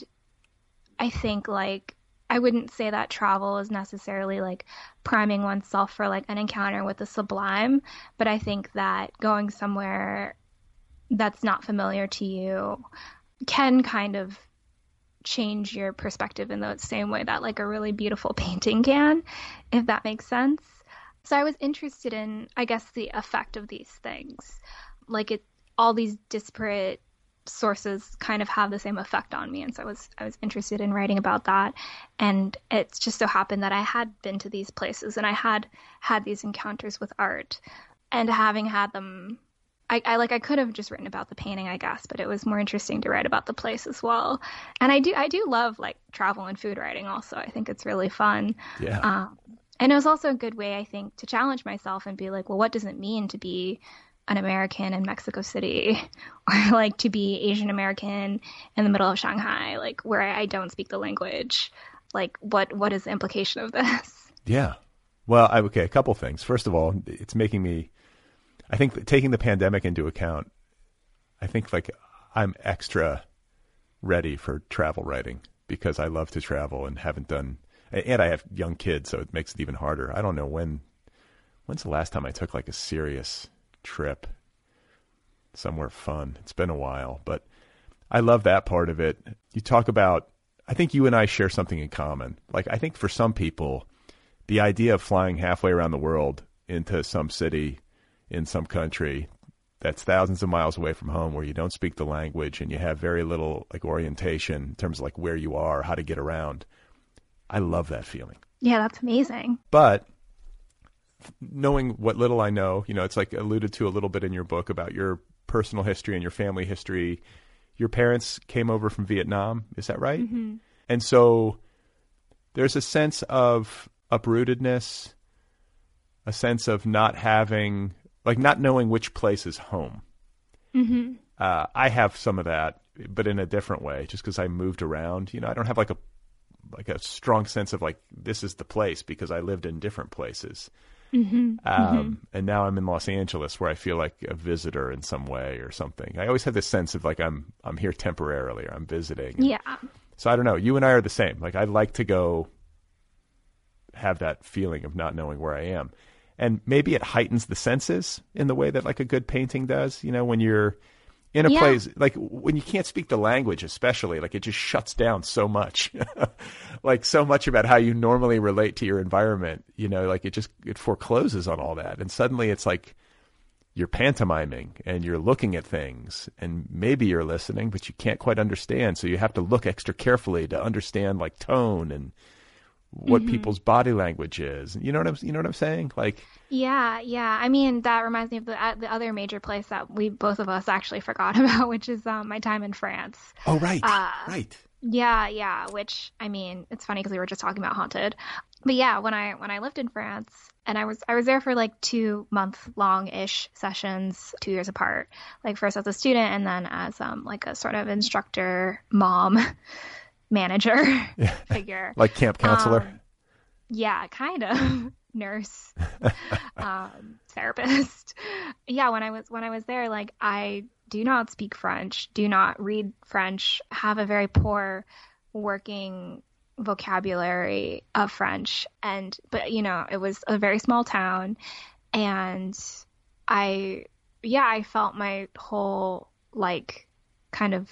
I think like, I wouldn't say that travel is necessarily like priming oneself for like an encounter with the sublime, but I think that going somewhere that's not familiar to you can kind of change your perspective in the same way that like a really beautiful painting can, if that makes sense. So I was interested in, I guess, the effect of these things. Like all these disparate sources kind of have the same effect on me, and so I was interested in writing about that. And it's just so happened that I had been to these places and I had these encounters with art, and having had them, I could have just written about the painting, I guess, but it was more interesting to write about the place as well. And I do love like travel and food writing also. I think it's really fun. Yeah. And it was also a good way, I think, to challenge myself and be like, well, what does it mean to be an American in Mexico City, or like to be Asian American in the middle of Shanghai, like where I don't speak the language? Like what is the implication of this? Yeah. Well, okay, a couple things. First of all, it's making me, I think that taking the pandemic into account, I think like I'm extra ready for travel writing because I love to travel and haven't done, and I have young kids, so it makes it even harder. I don't know when's the last time I took like a serious trip somewhere fun. It's been a while, but I love that part of it. You talk about, I think you and I share something in common. Like, I think for some people, the idea of flying halfway around the world into some city in some country that's thousands of miles away from home, where you don't speak the language and you have very little like orientation in terms of like where you are, how to get around. I love that feeling. Yeah, that's amazing. But knowing what little I know, it's like alluded to a little bit in your book about your personal history and your family history. Your parents came over from Vietnam, is that right? Mm-hmm. And so there's a sense of uprootedness, a sense of not knowing which place is home. Mm-hmm. I have some of that, but in a different way, just because I moved around. I don't have like a strong sense of like, this is the place, because I lived in different places. Mm-hmm. And now I'm in Los Angeles, where I feel like a visitor in some way or something. I always have this sense of like I'm here temporarily, or I'm visiting. Yeah. So I don't know. You and I are the same. Like, I'd like to go have that feeling of not knowing where I am. And maybe it heightens the senses in the way that like a good painting does. When you're in a place, like when you can't speak the language, especially, like it just shuts down so much, like so much about how you normally relate to your environment, like it forecloses on all that. And suddenly it's like you're pantomiming and you're looking at things, and maybe you're listening, but you can't quite understand. So you have to look extra carefully to understand like tone and what people's body language is. You know what I'm saying? Like, yeah. I mean, that reminds me of the other major place that we both of us actually forgot about, which is my time in France. Oh, right. Right. Yeah. Which, I mean, it's funny because we were just talking about Haunted. But yeah, when I lived in France, and I was there for like 2-month-long-ish sessions, 2 years apart. Like first as a student, and then as like a sort of instructor, mom, manager figure, like camp counselor. Yeah, kind of. Nurse, therapist. Yeah, when I was there, like I do not speak French, do not read French, have a very poor working vocabulary of French. But it was a very small town, and I felt my whole like kind of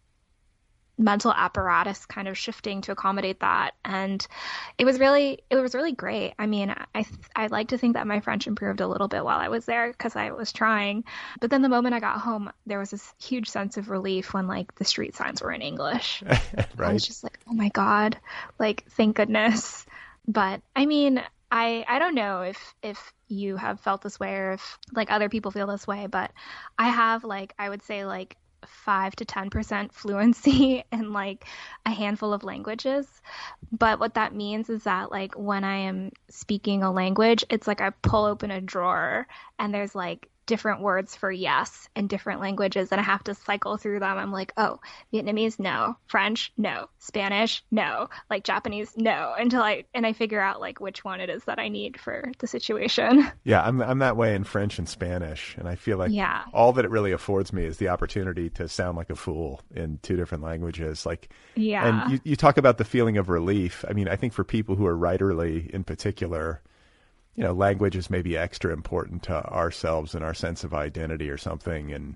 mental apparatus kind of shifting to accommodate that, and it was really great. I mean, I like to think that my French improved a little bit while I was there because I was trying, but then the moment I got home, there was this huge sense of relief when like the street signs were in English. Right. I was just like, oh my God, like thank goodness. But I mean, I don't know if you have felt this way or if like other people feel this way, but I have like, I would say like 5 to 10% fluency in like a handful of languages. But what that means is that like when I am speaking a language, it's like I pull open a drawer and there's like different words for yes in different languages, and I have to cycle through them. I'm like, oh, Vietnamese, no. French, no. Spanish, no. Like Japanese, no. Until I figure out like which one it is that I need for the situation. Yeah, I'm that way in French and Spanish, and I feel like all that it really affords me is the opportunity to sound like a fool in 2 different languages. Like, yeah. And you talk about the feeling of relief. I mean, I think for people who are writerly in particular, language is maybe extra important to ourselves and our sense of identity or something. And,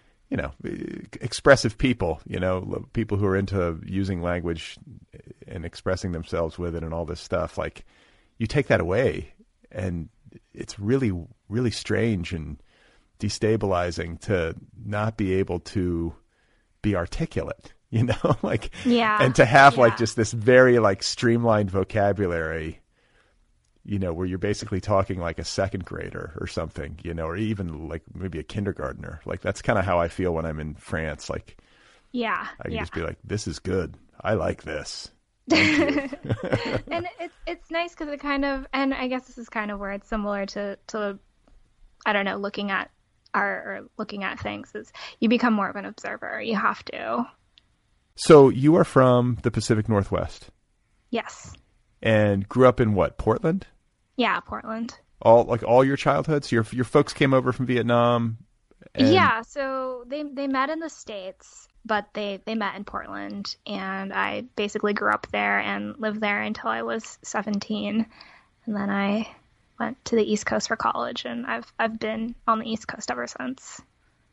expressive people, people who are into using language and expressing themselves with it and all this stuff, like you take that away and it's really, really strange and destabilizing to not be able to be articulate, like, and to have like just this very like streamlined vocabulary, where you're basically talking like a second grader or something, or even like maybe a kindergartner. Like that's kind of how I feel when I'm in France. Like, I can just be like, this is good. I like this. Thank you. And it's nice because it kind of, and I guess this is kind of where it's similar to I don't know, looking at art or looking at things, is you become more of an observer. You have to. So you are from the Pacific Northwest? Yes. And grew up in what, Portland? Yeah, Portland. All your childhoods? Your folks came over from Vietnam? Yeah, so they met in the States, but they met in Portland, and I basically grew up there and lived there until I was 17, and then I went to the East Coast for college, and I've been on the East Coast ever since.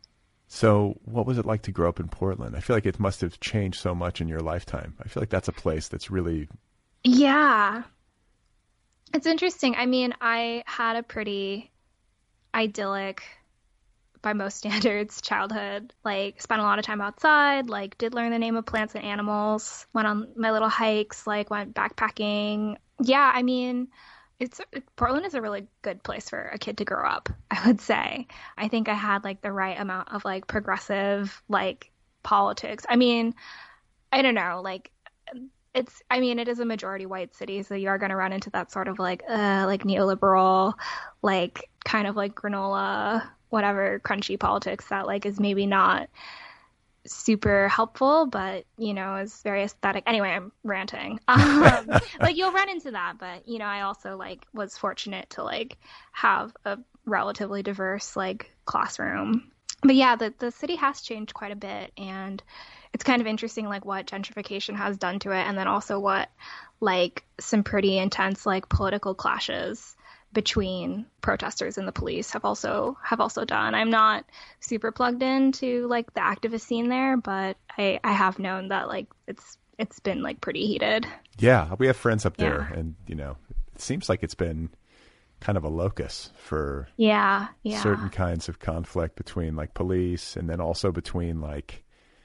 So what was it like to grow up in Portland? I feel like it must have changed so much in your lifetime. I feel like that's a place that's really... Yeah. It's interesting. I mean, I had a pretty idyllic, by most standards, childhood. Like, spent a lot of time outside, like, did learn the name of plants and animals, went on my little hikes, like, went backpacking. Yeah, I mean... Portland is a really good place for a kid to grow up, I would say. I think I had like the right amount of like progressive like politics. I mean, I don't know, like it is a majority white city, so you are going to run into that sort of like neoliberal, like kind of like granola, whatever crunchy politics that like is maybe not super helpful, but is very aesthetic. Anyway, I'm ranting. Like you'll run into that, but I also like was fortunate to like have a relatively diverse like classroom. But yeah, the city has changed quite a bit, and it's kind of interesting like what gentrification has done to it, and then also what like some pretty intense like political clashes between protesters and the police have also done. I'm not super plugged into like the activist scene there, but I have known that like it's been like pretty heated. Yeah, we have friends up there, and it seems like it's been kind of a locus for certain kinds of conflict between like police, and then also between like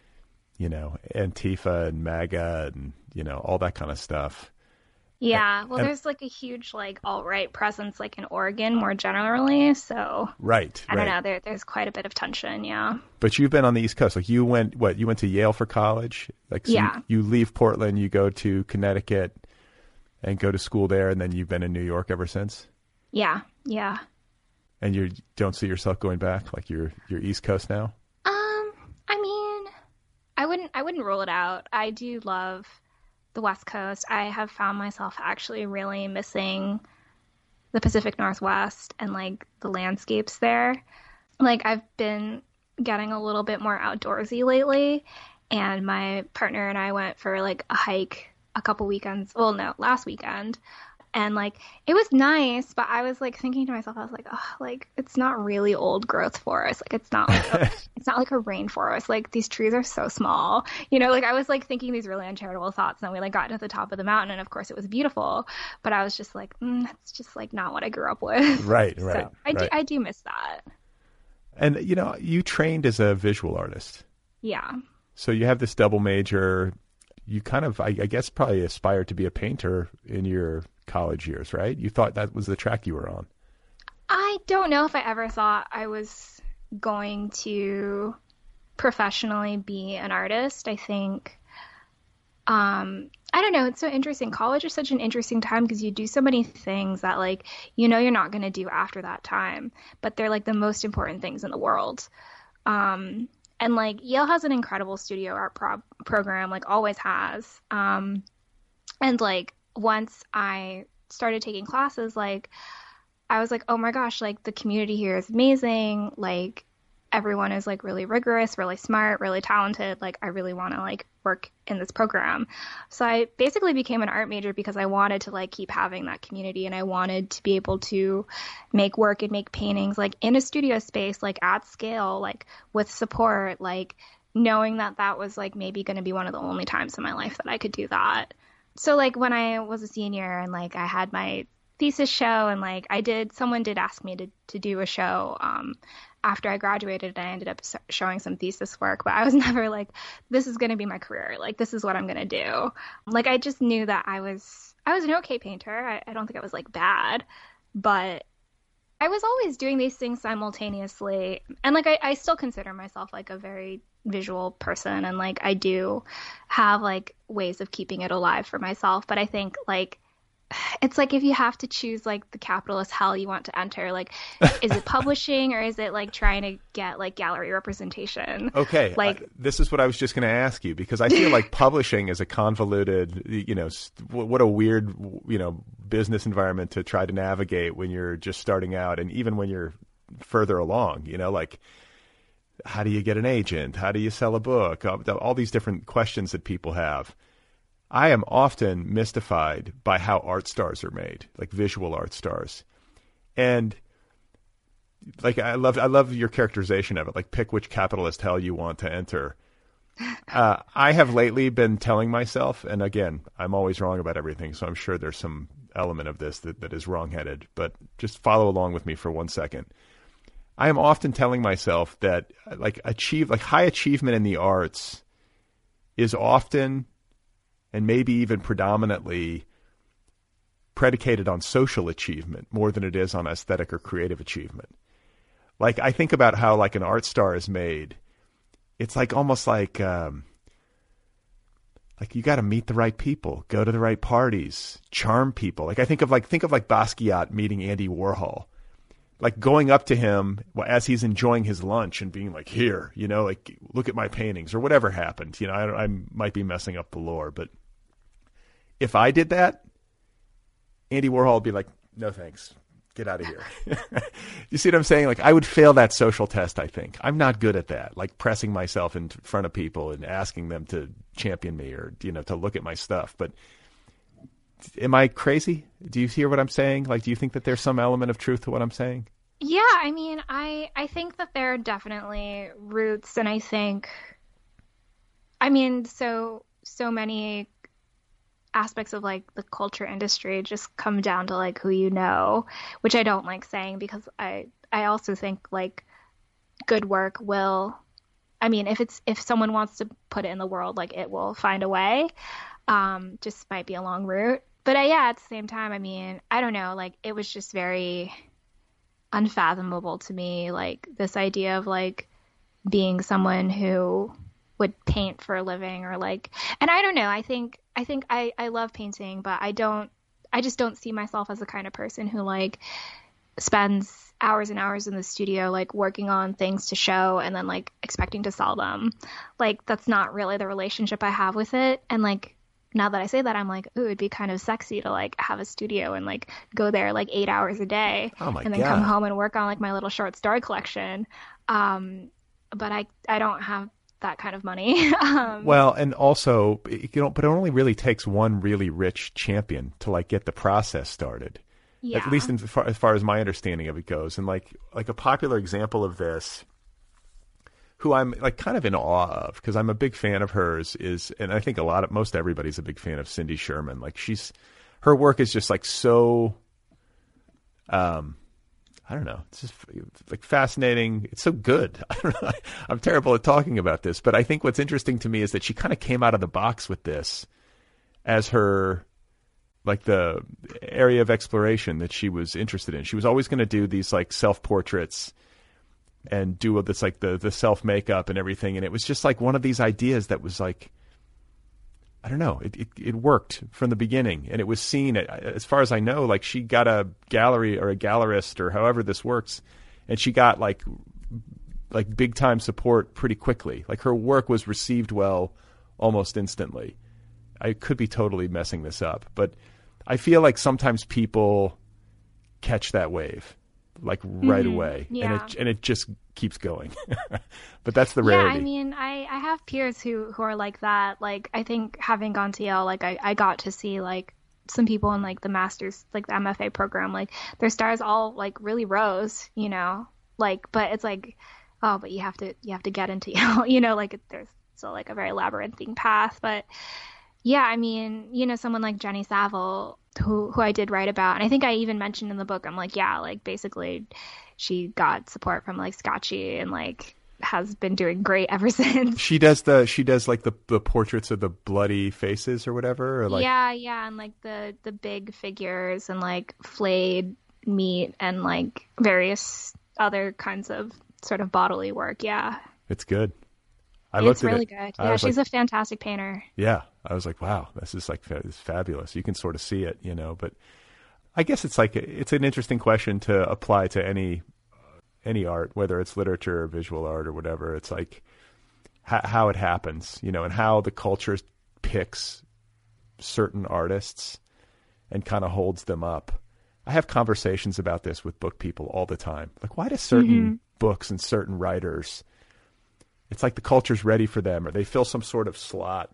Antifa and MAGA and all that kind of stuff. Yeah, well, there's like a huge like alt-right presence like in Oregon more generally, so right. I don't know. There's quite a bit of tension, yeah. But you've been on the East Coast. Like you went to Yale for college? Like so yeah. You leave Portland, you go to Connecticut, and go to school there, and then you've been in New York ever since. Yeah. And you don't see yourself going back? Like you're East Coast now? I mean, I wouldn't rule it out. I do love the West Coast. I have found myself actually really missing the Pacific Northwest and like the landscapes there. Like I've been getting a little bit more outdoorsy lately, and my partner and I went for like a hike a couple weekends. Well, no, last weekend. And like it was nice, but I was like thinking to myself, I was like, oh, like it's not really old growth forest. Like it's not like a rainforest. Like these trees are so small. Like I was like thinking these really uncharitable thoughts, and then we like got to the top of the mountain, and of course it was beautiful, but I was just like, that's just like not what I grew up with. Right. So I do miss that. And you trained as a visual artist. Yeah. So you have this double major. You kind of, I guess, probably aspired to be a painter in your college years, right? You thought that was the track you were on. I don't know if I ever thought I was going to professionally be an artist. I think, I don't know. It's so interesting. College is such an interesting time because you do so many things that like, you're not going to do after that time, but they're like the most important things in the world. And like Yale has an incredible studio art program, like always has. And like once I started taking classes, like I was like, oh my gosh, like the community here is amazing. Like everyone is like really rigorous, really smart, really talented. Like I really want to like work in this program. So I basically became an art major because I wanted to like keep having that community, and I wanted to be able to make work and make paintings like in a studio space, like at scale, like with support, like knowing that that was like maybe going to be one of the only times in my life that I could do that. So like when I was a senior and like I had my thesis show, and like someone did ask me to do a show after I graduated, and I ended up showing some thesis work, but I was never like, this is going to be my career. Like, this is what I'm going to do. Like, I just knew that I was an okay painter. I don't think I was like bad, but I was always doing these things simultaneously. And like, I still consider myself like a very visual person. And like, I do have like ways of keeping it alive for myself. But I think like, it's like if you have to choose like the capitalist hell you want to enter, like is it publishing or is it like trying to get like gallery representation? Okay, like this is what I was just going to ask you, because I feel like publishing is a convoluted, what a weird, business environment to try to navigate when you're just starting out, and even when you're further along, like how do you get an agent? How do you sell a book? All these different questions that people have. I am often mystified by how art stars are made, like visual art stars. And like I love your characterization of it, like pick which capitalist hell you want to enter. I have lately been telling myself, and again, I'm always wrong about everything, so I'm sure there's some element of this that is wrongheaded, but just follow along with me for 1 second. I am often telling myself that like high achievement in the arts is often, and maybe even predominantly, predicated on social achievement more than it is on aesthetic or creative achievement. Like I think about how like an art star is made. It's like almost like you got to meet the right people, go to the right parties, charm people. Like I think of Basquiat meeting Andy Warhol, like going up to him as he's enjoying his lunch and being like, here, like look at my paintings or whatever happened. I might be messing up the lore, but if I did that, Andy Warhol would be like, no thanks, get out of here. You see what I'm saying? Like I would fail that social test, I think. I'm not good at that, like pressing myself in front of people and asking them to champion me or, to look at my stuff. But am I crazy? Do you hear what I'm saying? Like, do you think that there's some element of truth to what I'm saying? Yeah, I mean, I think that there are definitely roots, and I think, so many aspects of like the culture industry just come down to like who you know, which I don't like saying because I also think like good work will, if someone wants to put it in the world, like it will find a way. Just might be a long route. But at the same time, I don't know, like it was just very unfathomable to me, like this idea of like being someone who would paint for a living or like, and I don't know, I think I love painting, but I just don't see myself as the kind of person who like spends hours and hours in the studio, like working on things to show and then like expecting to sell them. Like that's not really the relationship I have with it. And like, now that I say that, I'm like, ooh, it'd be kind of sexy to like have a studio and like go there like 8 hours a day and then come home and work on like my little short story collection. But I don't have that kind of money. Well, and also, but it only really takes one really rich champion to like get the process started. Yeah. At least as far as my understanding of it goes. And like a popular example of this, who I'm like kind of in awe of because I'm a big fan of hers, and I think most everybody's a big fan of Cindy Sherman. Like her work is just like so, I don't know, it's just like fascinating. It's so good. I don't know. I'm terrible at talking about this, but I think what's interesting to me is that she kind of came out of the box with this as her, like the area of exploration that she was interested in. She was always going to do these like self-portraits and do this like the self-makeup and everything. And it was just like one of these ideas that was like, I don't know, it worked from the beginning. And it was seen, as far as I know, like she got a gallery or a gallerist or however this works. And she got like big time support pretty quickly. Like her work was received well almost instantly. I could be totally messing this up, but I feel like sometimes people catch that wave like right away, yeah. and it just keeps going. But that's the rarity. Yeah, I mean, I have peers who are like that. Like, I think having gone to Yale, like I got to see like some people in like the master's, like the MFA program, like their stars all like really rose, you know, like, but it's like, oh, but you have to get into Yale, you know, like there's still like a very labyrinthine path. But yeah, I mean, you know, someone like Jenny Saville, who I did write about, and I think I even mentioned in the book, I'm like, yeah, like basically she got support from like Scotchy and like has been doing great ever since. She does like the portraits of the bloody faces or whatever, or like yeah, and like the big figures and like flayed meat and like various other kinds of sort of bodily work. Yeah, it's good. It's really good. Yeah, she's a fantastic painter. Yeah, I was like, wow, this is like it's fabulous. You can sort of see it, you know. But I guess it's like it's an interesting question to apply to any art, whether it's literature or visual art or whatever. It's like how it happens, you know, and how the culture picks certain artists and kind of holds them up. I have conversations about this with book people all the time. Like, why do certain books and certain writers, it's like the culture's ready for them, or they fill some sort of slot.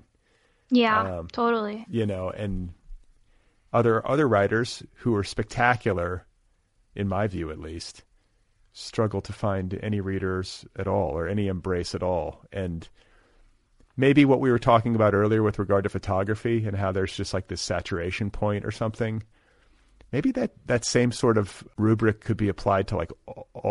Yeah, totally. You know, and other writers who are spectacular, in my view at least, struggle to find any readers at all or any embrace at all. And maybe what we were talking about earlier with regard to photography and how there's just like this saturation point or something, maybe that same sort of rubric could be applied to like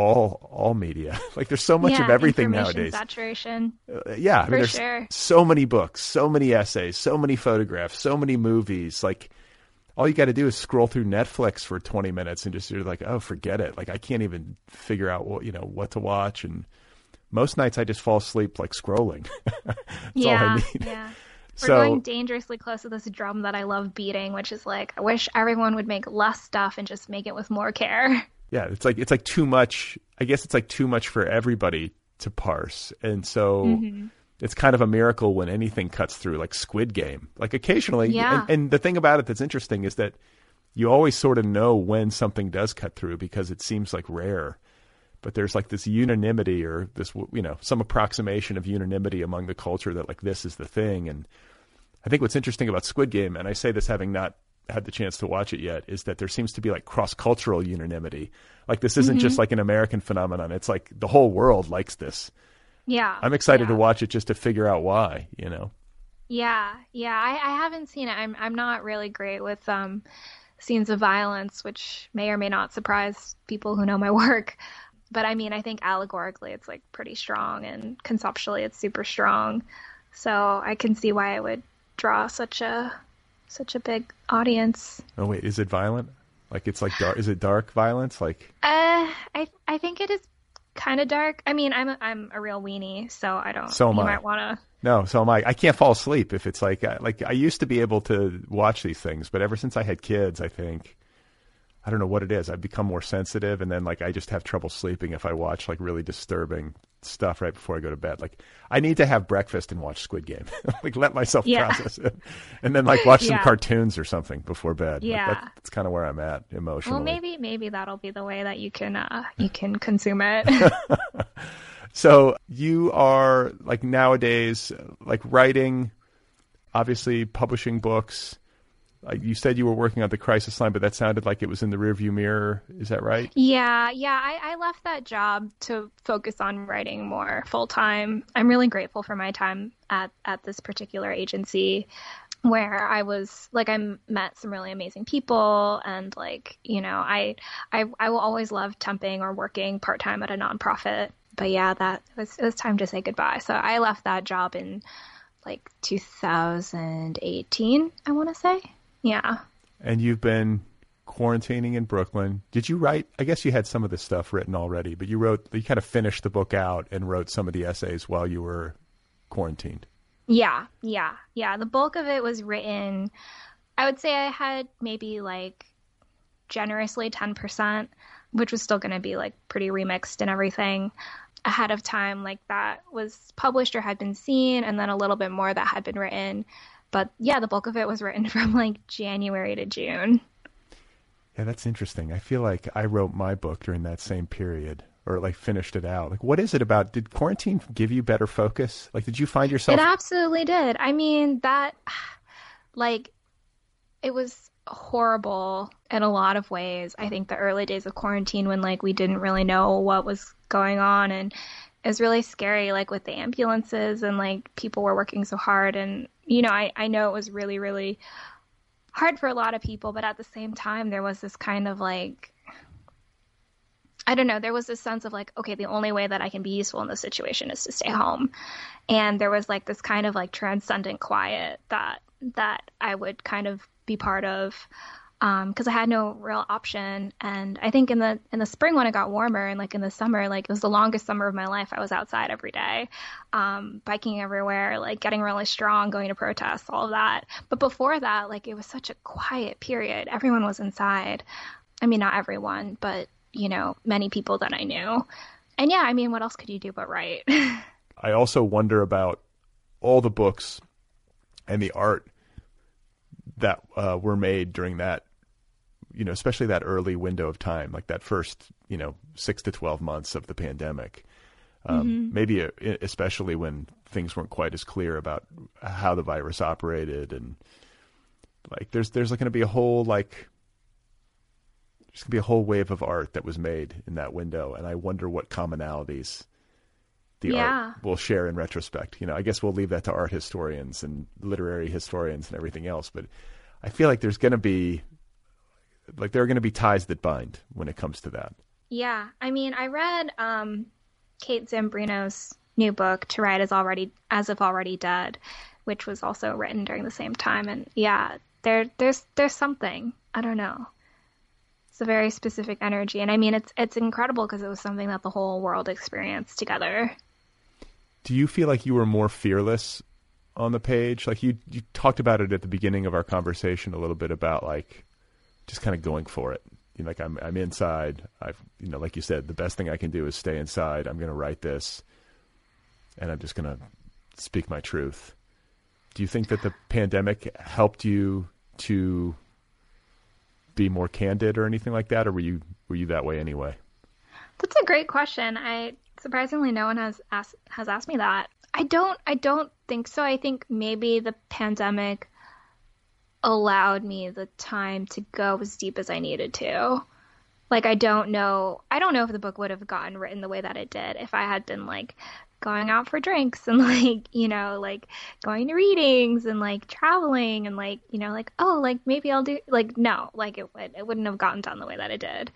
all media. Like there's so much of everything nowadays. Saturation. Yeah, I mean, there's sure. So many books, so many essays, so many photographs, so many movies. Like all you got to do is scroll through Netflix for 20 minutes and just you're like, oh, forget it. Like I can't even figure out what to watch. And most nights I just fall asleep like scrolling. That's all I need. Yeah. We're going dangerously close to this drum that I love beating, which is like, I wish everyone would make less stuff and just make it with more care. Yeah, it's like too much. I guess it's like too much for everybody to parse. And so it's kind of a miracle when anything cuts through, like Squid Game. Like occasionally, and the thing about it that's interesting is that you always sort of know when something does cut through because it seems like rare. But there's like this unanimity or this, you know, some approximation of unanimity among the culture that like this is the thing. And I think what's interesting about Squid Game, and I say this having not had the chance to watch it yet, is that there seems to be like cross-cultural unanimity. Like this isn't just like an American phenomenon. It's like the whole world likes this. Yeah. I'm excited to watch it just to figure out why, you know? Yeah. I haven't seen it. I'm not really great with scenes of violence, which may or may not surprise people who know my work. But I mean, I think allegorically it's like pretty strong and conceptually it's super strong. So I can see why it would draw such a big audience. Oh wait, is it violent? Like it's like dark? Is it dark violence? Like I think it is kind of dark. I mean, I'm a real weenie, so I don't. So am I. You might want to. No, so am I. I can't fall asleep if it's like I used to be able to watch these things, but ever since I had kids, I think. I don't know what it is. I've become more sensitive, and then like I just have trouble sleeping if I watch like really disturbing stuff right before I go to bed. Like I need to have breakfast and watch Squid Game. Like let myself process it, and then like watch some cartoons or something before bed. Yeah, like, that's kind of where I'm at emotionally. Well, maybe that'll be the way that you can consume it. So you are like nowadays, like writing, obviously publishing books. You said you were working on The Crisis Line, but that sounded like it was in the rearview mirror. Is that right? Yeah. I left that job to focus on writing more full time. I'm really grateful for my time at this particular agency, where I was like, I met some really amazing people, and like, you know, I will always love temping or working part time at a nonprofit. But yeah, it was time to say goodbye. So I left that job in like 2018, I want to say. Yeah. And you've been quarantining in Brooklyn. Did you write? I guess you had some of this stuff written already, but you kind of finished the book out and wrote some of the essays while you were quarantined. Yeah. The bulk of it was written. I would say I had maybe like generously 10%, which was still going to be like pretty remixed and everything ahead of time, like that was published or had been seen, and then a little bit more that had been written. But yeah, the bulk of it was written from like January to June. Yeah, that's interesting. I feel like I wrote my book during that same period, or like finished it out. Like, what is it about? Did quarantine give you better focus? Like, did you find yourself? It absolutely did. I mean, like, it was horrible in a lot of ways. I think the early days of quarantine, when like we didn't really know what was going on, and it was really scary, like with the ambulances, and like people were working so hard, and you know, I know it was really, really hard for a lot of people, but at the same time, there was this kind of like, I don't know, there was this sense of like, okay, the only way that I can be useful in this situation is to stay home. And there was like this kind of like transcendent quiet that I would kind of be part of, because I had no real option. And I think in the spring, when it got warmer, and like in the summer, like it was the longest summer of my life. I was outside every day, biking everywhere, like getting really strong, going to protests, all of that. But before that, like it was such a quiet period. Everyone was inside. I mean, not everyone, but you know, many people that I knew. And yeah, I mean, what else could you do but write? I also wonder about all the books and the art that were made during that, you know, especially that early window of time, like that first, you know, 6 to 12 months of the pandemic. Maybe especially when things weren't quite as clear about how the virus operated, and like there's going to be a whole like there's going to be a whole wave of art that was made in that window, and I wonder what commonalities the art will share in retrospect. You know, I guess we'll leave that to art historians and literary historians and everything else, but I feel like there are going to be ties that bind when it comes to that. Yeah. I mean, I read Kate Zambrino's new book, To Write As If Already Dead, which was also written during the same time. And yeah, there's something, I don't know. It's a very specific energy. And I mean, it's incredible because it was something that the whole world experienced together. Do you feel like you were more fearless on the page? Like you talked about it at the beginning of our conversation a little bit about like just kind of going for it. You know, like I'm inside. You know, like you said, the best thing I can do is stay inside. I'm going to write this, and I'm just going to speak my truth. Do you think that the pandemic helped you to be more candid or anything like that, or were you that way anyway? That's a great question. Surprisingly, no one has asked me that. I don't think so. I think maybe the pandemic allowed me the time to go as deep as I needed to. Like, I don't know if the book would have gotten written the way that it did if I had been like going out for drinks and like, you know, like going to readings and like traveling and like, you know, like, oh, like maybe I'll do, like, no, like it wouldn't have gotten done the way that it did.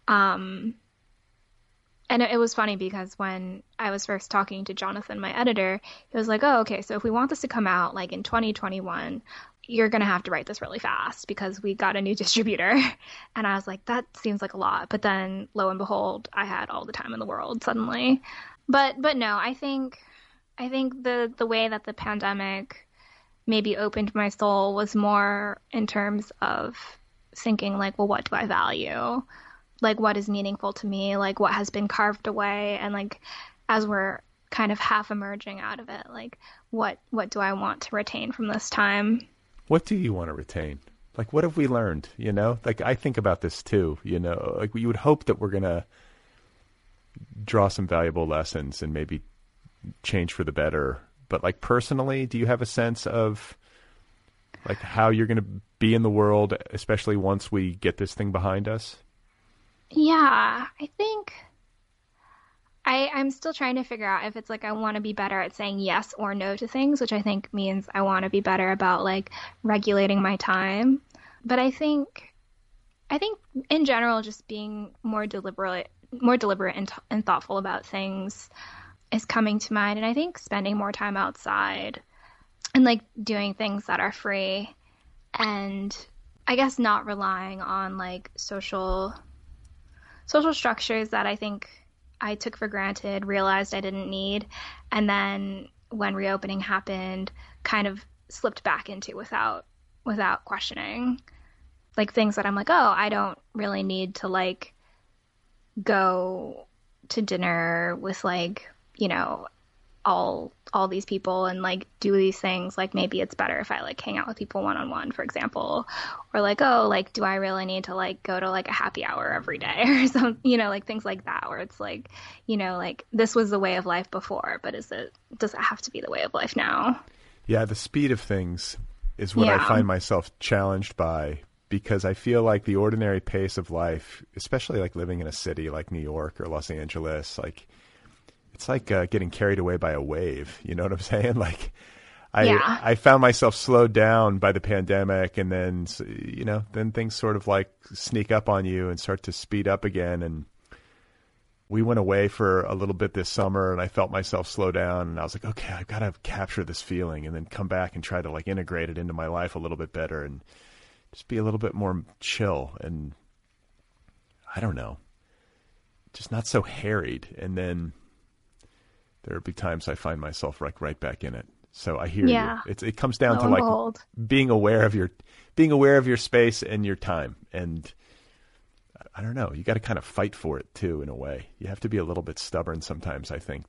And it was funny because when I was first talking to Jonathan, my editor, he was like, oh, okay, so if we want this to come out like in 2021, you're going to have to write this really fast because we got a new distributor. And I was like, that seems like a lot. But then lo and behold, I had all the time in the world suddenly. But no, I think the way that the pandemic maybe opened my soul was more in terms of thinking like, well, what do I value? Like, what is meaningful to me? Like, what has been carved away? And like, as we're kind of half emerging out of it, like, what do I want to retain from this time? What do you want to retain? Like, what have we learned? You know, like I think about this too, you know, like you would hope that we're going to draw some valuable lessons and maybe change for the better. But like personally, do you have a sense of like how you're going to be in the world, especially once we get this thing behind us? Yeah, I think I'm still trying to figure out if it's like I want to be better at saying yes or no to things, which I think means I want to be better about like regulating my time. But I think in general, just being more deliberate and thoughtful about things is coming to mind. And I think spending more time outside and like doing things that are free, and I guess not relying on like social structures that I think I took for granted, realized I didn't need, and then when reopening happened, kind of slipped back into without questioning. Like things that I'm like, oh, I don't really need to like go to dinner with like, you know, all these people and like do these things. Like maybe it's better if I like hang out with people one-on-one, for example, or like, oh, like do I really need to like go to like a happy hour every day or something, you know, like things like that, where it's like, you know, like this was the way of life before, but does it have to be the way of life now? Yeah, the speed of things is what I find myself challenged by, because I feel like the ordinary pace of life, especially like living in a city like New York or Los Angeles, like it's like getting carried away by a wave. You know what I'm saying? Like I found myself slowed down by the pandemic, and then, you know, then things sort of like sneak up on you and start to speed up again. And we went away for a little bit this summer, and I felt myself slow down, and I was like, okay, I've got to capture this feeling and then come back and try to like integrate it into my life a little bit better and just be a little bit more chill and, I don't know, just not so harried. And then there will be times I find myself like right back in it. So I hear you. It comes down to like being aware of your space and your time. And I don't know, you got to kind of fight for it too, in a way. You have to be a little bit stubborn sometimes, I think,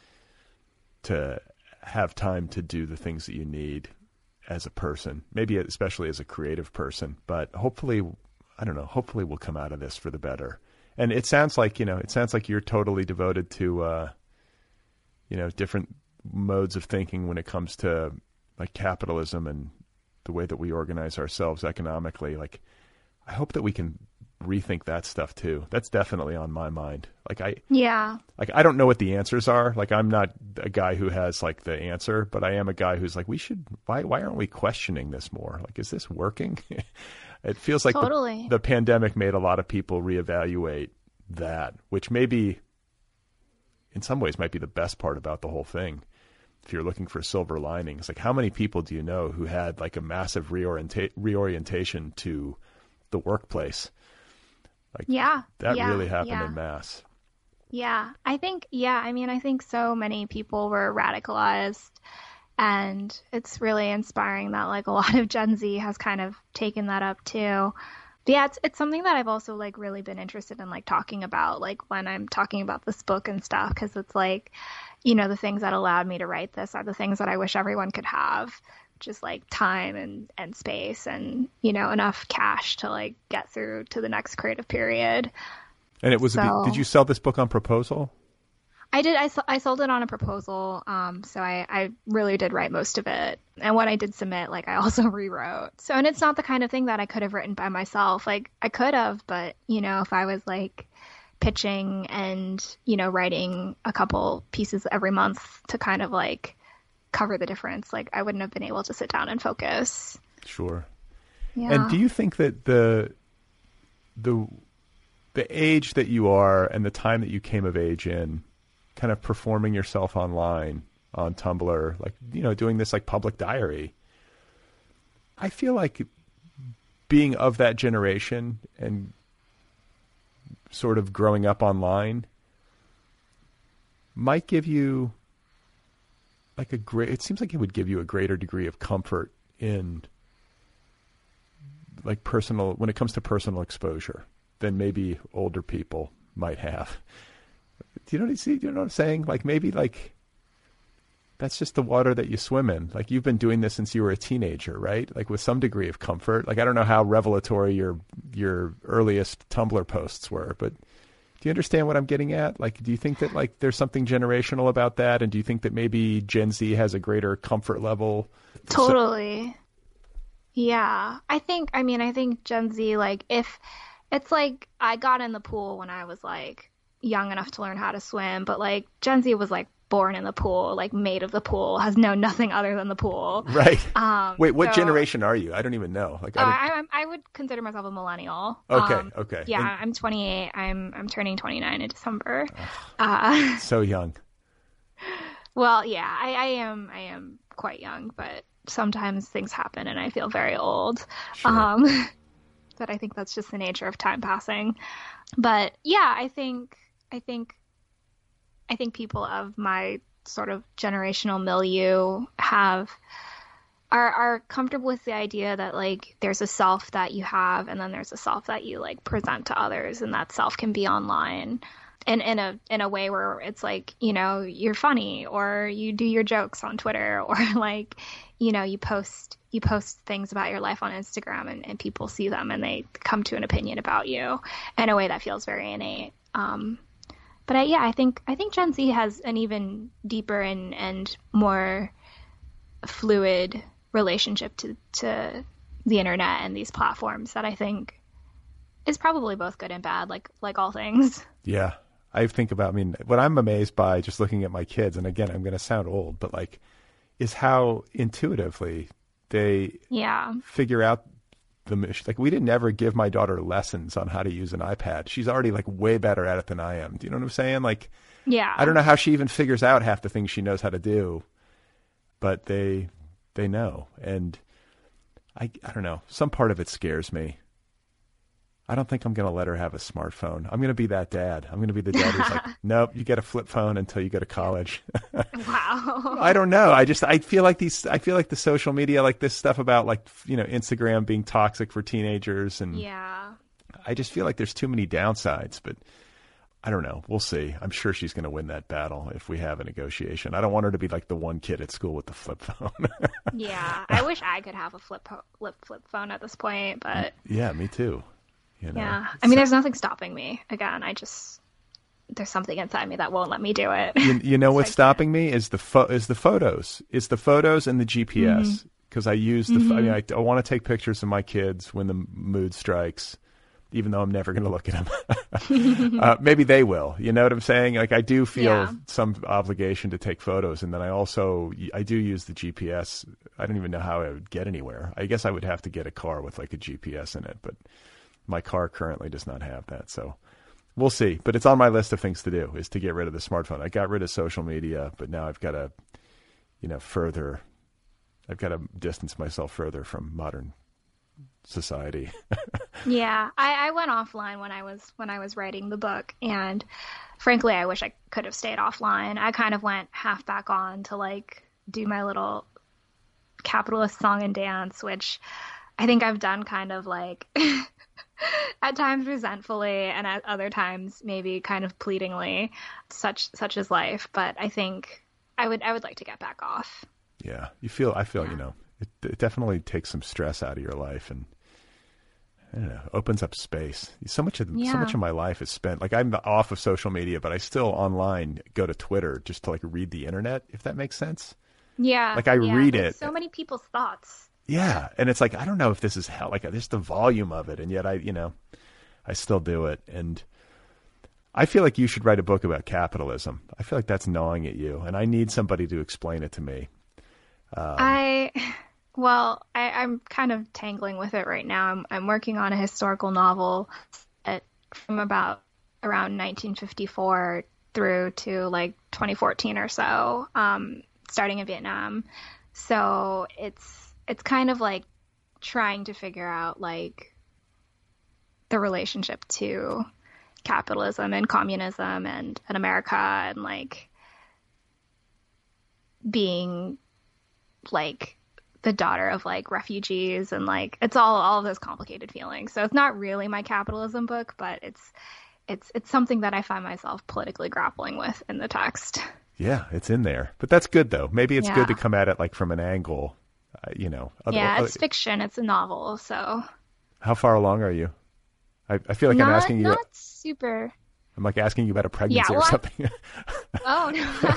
to have time to do the things that you need as a person, maybe especially as a creative person. But hopefully, I don't know, hopefully we'll come out of this for the better. And it sounds like, you know, you're totally devoted to, you know, different modes of thinking when it comes to like capitalism and the way that we organize ourselves economically. Like, I hope that we can rethink that stuff too. That's definitely on my mind. I don't know what the answers are. Like, I'm not a guy who has like the answer, but I am a guy who's like, why aren't we questioning this more? Like, is this working? It feels like the pandemic made a lot of people reevaluate that, which maybe in some ways might be the best part about the whole thing. If you're looking for silver linings, like how many people do you know who had like a massive reorientation to the workplace? Like, that really happened en masse. Yeah, I think so many people were radicalized, and it's really inspiring that like a lot of Gen Z has kind of taken that up too. But yeah, it's something that I've also like really been interested in like talking about, like when I'm talking about this book and stuff, because it's like, you know, the things that allowed me to write this are the things that I wish everyone could have. Just like time and space and, you know, enough cash to like get through to the next creative period. And it was, did you sell this book on proposal? I did. I sold it on a proposal. So I really did write most of it. And when I did submit, like I also rewrote. So, and it's not the kind of thing that I could have written by myself. Like I could have, but you know, if I was like pitching and, you know, writing a couple pieces every month to kind of like cover the difference, like I wouldn't have been able to sit down and focus. Sure. Yeah. And do you think that the age that you are and the time that you came of age in, kind of performing yourself online on Tumblr, like, you know, doing this like public diary, I feel like being of that generation and sort of growing up online might give you like it seems like it would give you a greater degree of comfort in like when it comes to personal exposure than maybe older people might have. Do you know what I'm saying? Like maybe like that's just the water that you swim in. Like you've been doing this since you were a teenager, right? Like with some degree of comfort. Like I don't know how revelatory your earliest Tumblr posts were, but Do you understand what I'm getting at? Like, do you think that like there's something generational about that? And do you think that maybe Gen Z has a greater comfort level? Totally. Yeah. I think Gen Z, like, if it's like I got in the pool when I was like young enough to learn how to swim, but like Gen Z was like born in the pool, like made of the pool, has known nothing other than the pool. Right. Wait, what generation are you? I don't even know. Like, I would consider myself a millennial. Okay. Yeah, I'm 28. I'm turning 29 in December. So young. Well, yeah, I am quite young, but sometimes things happen and I feel very old. Sure. But I think that's just the nature of time passing. But yeah, I think people of my sort of generational milieu are comfortable with the idea that like there's a self that you have and then there's a self that you like present to others, and that self can be online and in a way where it's like, you know, you're funny or you do your jokes on Twitter, or like, you know, you post things about your life on Instagram and people see them and they come to an opinion about you in a way that feels very innate. But I think Gen Z has an even deeper and more fluid relationship to the internet and these platforms that I think is probably both good and bad, like all things. Yeah. What I'm amazed by just looking at my kids, and again, I'm going to sound old, but like, is how intuitively they figure out the mission. Like, we didn't ever give my daughter lessons on how to use an iPad. She's already like way better at it than I am. Do you know what I'm saying? Like, yeah, I don't know how she even figures out half the things she knows how to do, but they know. And I don't know. Some part of it scares me. I don't think I'm going to let her have a smartphone. I'm going to be that dad. I'm going to be the dad who's like, nope, you get a flip phone until you go to college. Wow. I don't know. I feel like the social media, like this stuff about like, you know, Instagram being toxic for teenagers. And yeah, I just feel like there's too many downsides, but I don't know. We'll see. I'm sure she's going to win that battle if we have a negotiation. I don't want her to be like the one kid at school with the flip phone. Yeah. I wish I could have a flip phone at this point, but yeah, me too. You know? Yeah. I mean, there's nothing stopping me. Again, there's something inside me that won't let me do it. You know what's stopping me is the photos. It's the photos and the GPS. Because I use I want to take pictures of my kids when the mood strikes, even though I'm never going to look at them. Maybe they will. You know what I'm saying? Like, I do feel some obligation to take photos. And then I do use the GPS. I don't even know how I would get anywhere. I guess I would have to get a car with like a GPS in it, but my car currently does not have that. So we'll see. But it's on my list of things to do, is to get rid of the smartphone. I got rid of social media, but now I've got to, I've got to distance myself further from modern society. Yeah. I went offline when I was writing the book, and frankly, I wish I could have stayed offline. I kind of went half back on to like do my little capitalist song and dance, which I think I've done kind of like at times resentfully, and at other times maybe kind of pleadingly. Such is life. But I think I would like to get back off. Yeah, I feel you know, it definitely takes some stress out of your life, and I don't know, opens up space. So much of my life is spent, like, I'm off of social media, but I still online go to Twitter just to like read the internet, if that makes sense. Yeah, like I read it. So many people's thoughts. Yeah, and it's like, I don't know if this is hell, like just the volume of it, and yet I still do it. And I feel like you should write a book about capitalism. I feel like that's gnawing at you, and I need somebody to explain it to me. I'm kind of tangling with it right now. I'm working on a historical novel from around 1954 through to like 2014 or so, starting in Vietnam. So it's kind of like trying to figure out like the relationship to capitalism and communism and America, and like being like the daughter of like refugees, and like it's all of those complicated feelings. So it's not really my capitalism book, but it's something that I find myself politically grappling with in the text. Yeah, it's in there, but that's good though. Maybe it's good to come at it like from an angle, it's fiction. It's a novel. So how far along are you? I feel like I'm asking you. Not super. I'm like asking you about a pregnancy or something. Oh,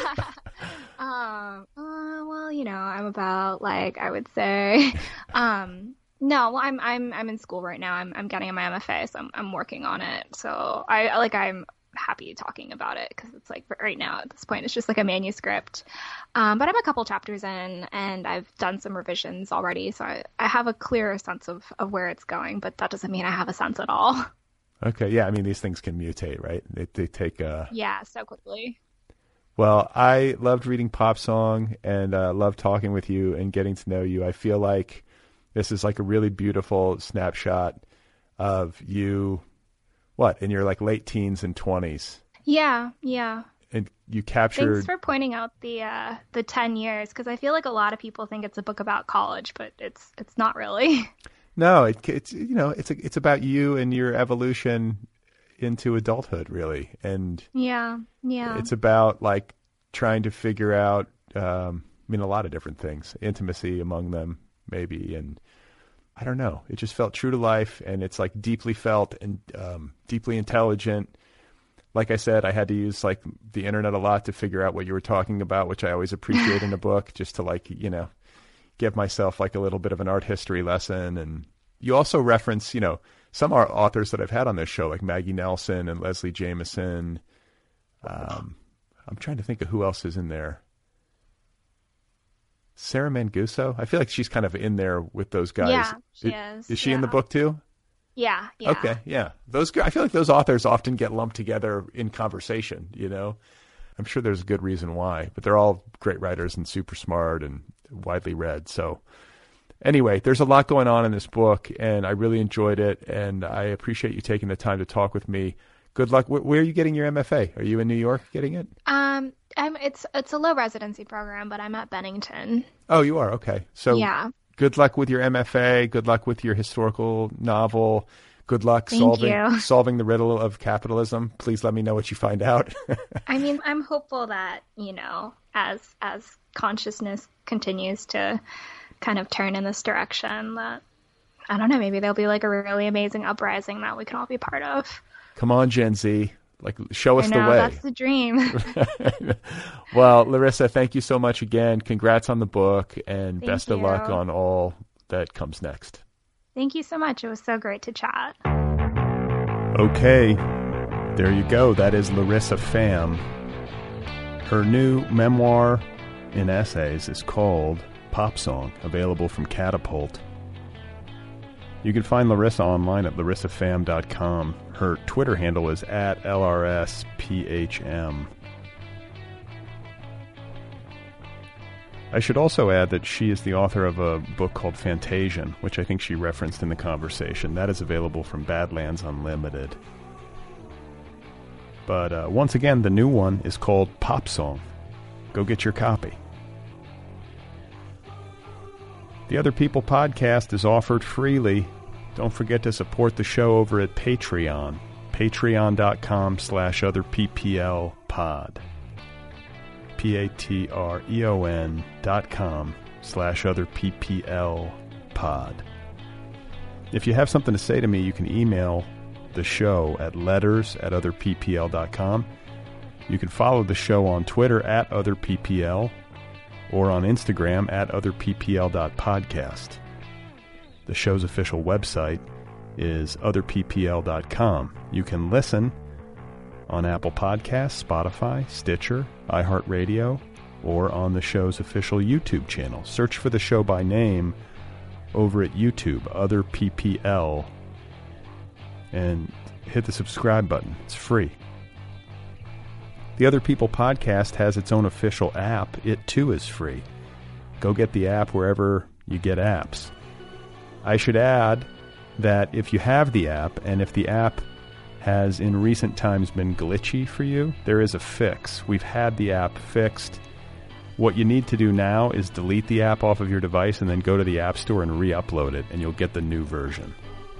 no. Well, I'm about I would say, no, well, I'm in school right now. I'm getting my MFA, so I'm working on it. So I'm happy talking about it because it's right now at this point it's just a manuscript. But I'm a couple chapters in and I've done some revisions already, so I have a clearer sense of where it's going, but that doesn't mean I have a sense at all. Okay, yeah, I mean these things can mutate, right? They take so quickly. Well, I loved reading Pop Song and loved talking with you and getting to know you. I feel like this is a really beautiful snapshot of you, in your late teens and 20s. Yeah. And you captured... Thanks for pointing out the 10 years, because I feel like a lot of people think it's a book about college, but it's not really. No, it's about you and your evolution into adulthood, really. And yeah. It's about trying to figure out, a lot of different things, intimacy among them, maybe. And I don't know, it just felt true to life, and it's deeply felt and deeply intelligent. Like I said, I had to use the internet a lot to figure out what you were talking about, which I always appreciate in a book, just to give myself a little bit of an art history lesson. And you also reference, some authors that I've had on this show, like Maggie Nelson and Leslie Jameson. I'm trying to think of who else is in there. Sarah Manguso. I feel like she's kind of in there with those guys. Yeah, she is. Is she in the book too? Yeah. Okay, yeah. I feel like those authors often get lumped together in conversation, I'm sure there's a good reason why, but they're all great writers and super smart and widely read. So anyway, there's a lot going on in this book, and I really enjoyed it, and I appreciate you taking the time to talk with me. Good luck. Where are you getting your MFA? Are you in New York getting it? It's a low residency program, but I'm at Bennington. Oh, you are? Okay. So yeah. Good luck with your MFA. Good luck with your historical novel. Good luck solving the riddle of capitalism. Please let me know what you find out. I'm hopeful that, as consciousness continues to kind of turn in this direction, that, I don't know, maybe there'll be a really amazing uprising that we can all be part of. Come on, Gen Z. Show us the way. That's the dream. Well, Larissa, thank you so much again. Congrats on the book, and best of luck on all that comes next. Thank you so much. It was so great to chat. Okay, there you go. That is Larissa Pham. Her new memoir in essays is called Pop Song, available from Catapult. You can find Larissa online at larissapham.com. Her Twitter handle is @LRSPHM. I should also add that she is the author of a book called Fantasian, which I think she referenced in the conversation. That is available from Badlands Unlimited. But once again, the new one is called Pop Song. Go get your copy. The Other People podcast is offered freely. Don't forget to support the show over at Patreon. Patreon.com/otherpplpod. patreon.com/otherpplpod. If you have something to say to me, you can email the show at letters@otherppl.com. You can follow the show on Twitter @otherppl or on Instagram @otherppl.podcast. The show's official website is otherppl.com. You can listen on Apple Podcasts, Spotify, Stitcher, iHeartRadio, or on the show's official YouTube channel. Search for the show by name over at YouTube, Other PPL, and hit the subscribe button. It's free. The Other People podcast has its own official app. It too is free. Go get the app wherever you get apps. I should add that if you have the app, and if the app has in recent times been glitchy for you, there is a fix. We've had the app fixed. What you need to do now is delete the app off of your device and then go to the App Store and re-upload it, and you'll get the new version.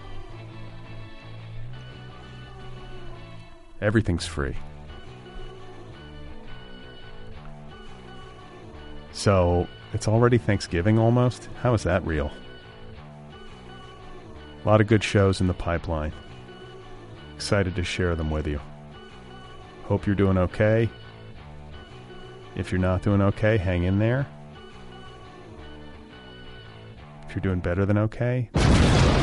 Everything's free. So, it's already Thanksgiving almost? How is that real? A lot of good shows in the pipeline. Excited to share them with you. Hope you're doing okay. If you're not doing okay, hang in there. If you're doing better than okay,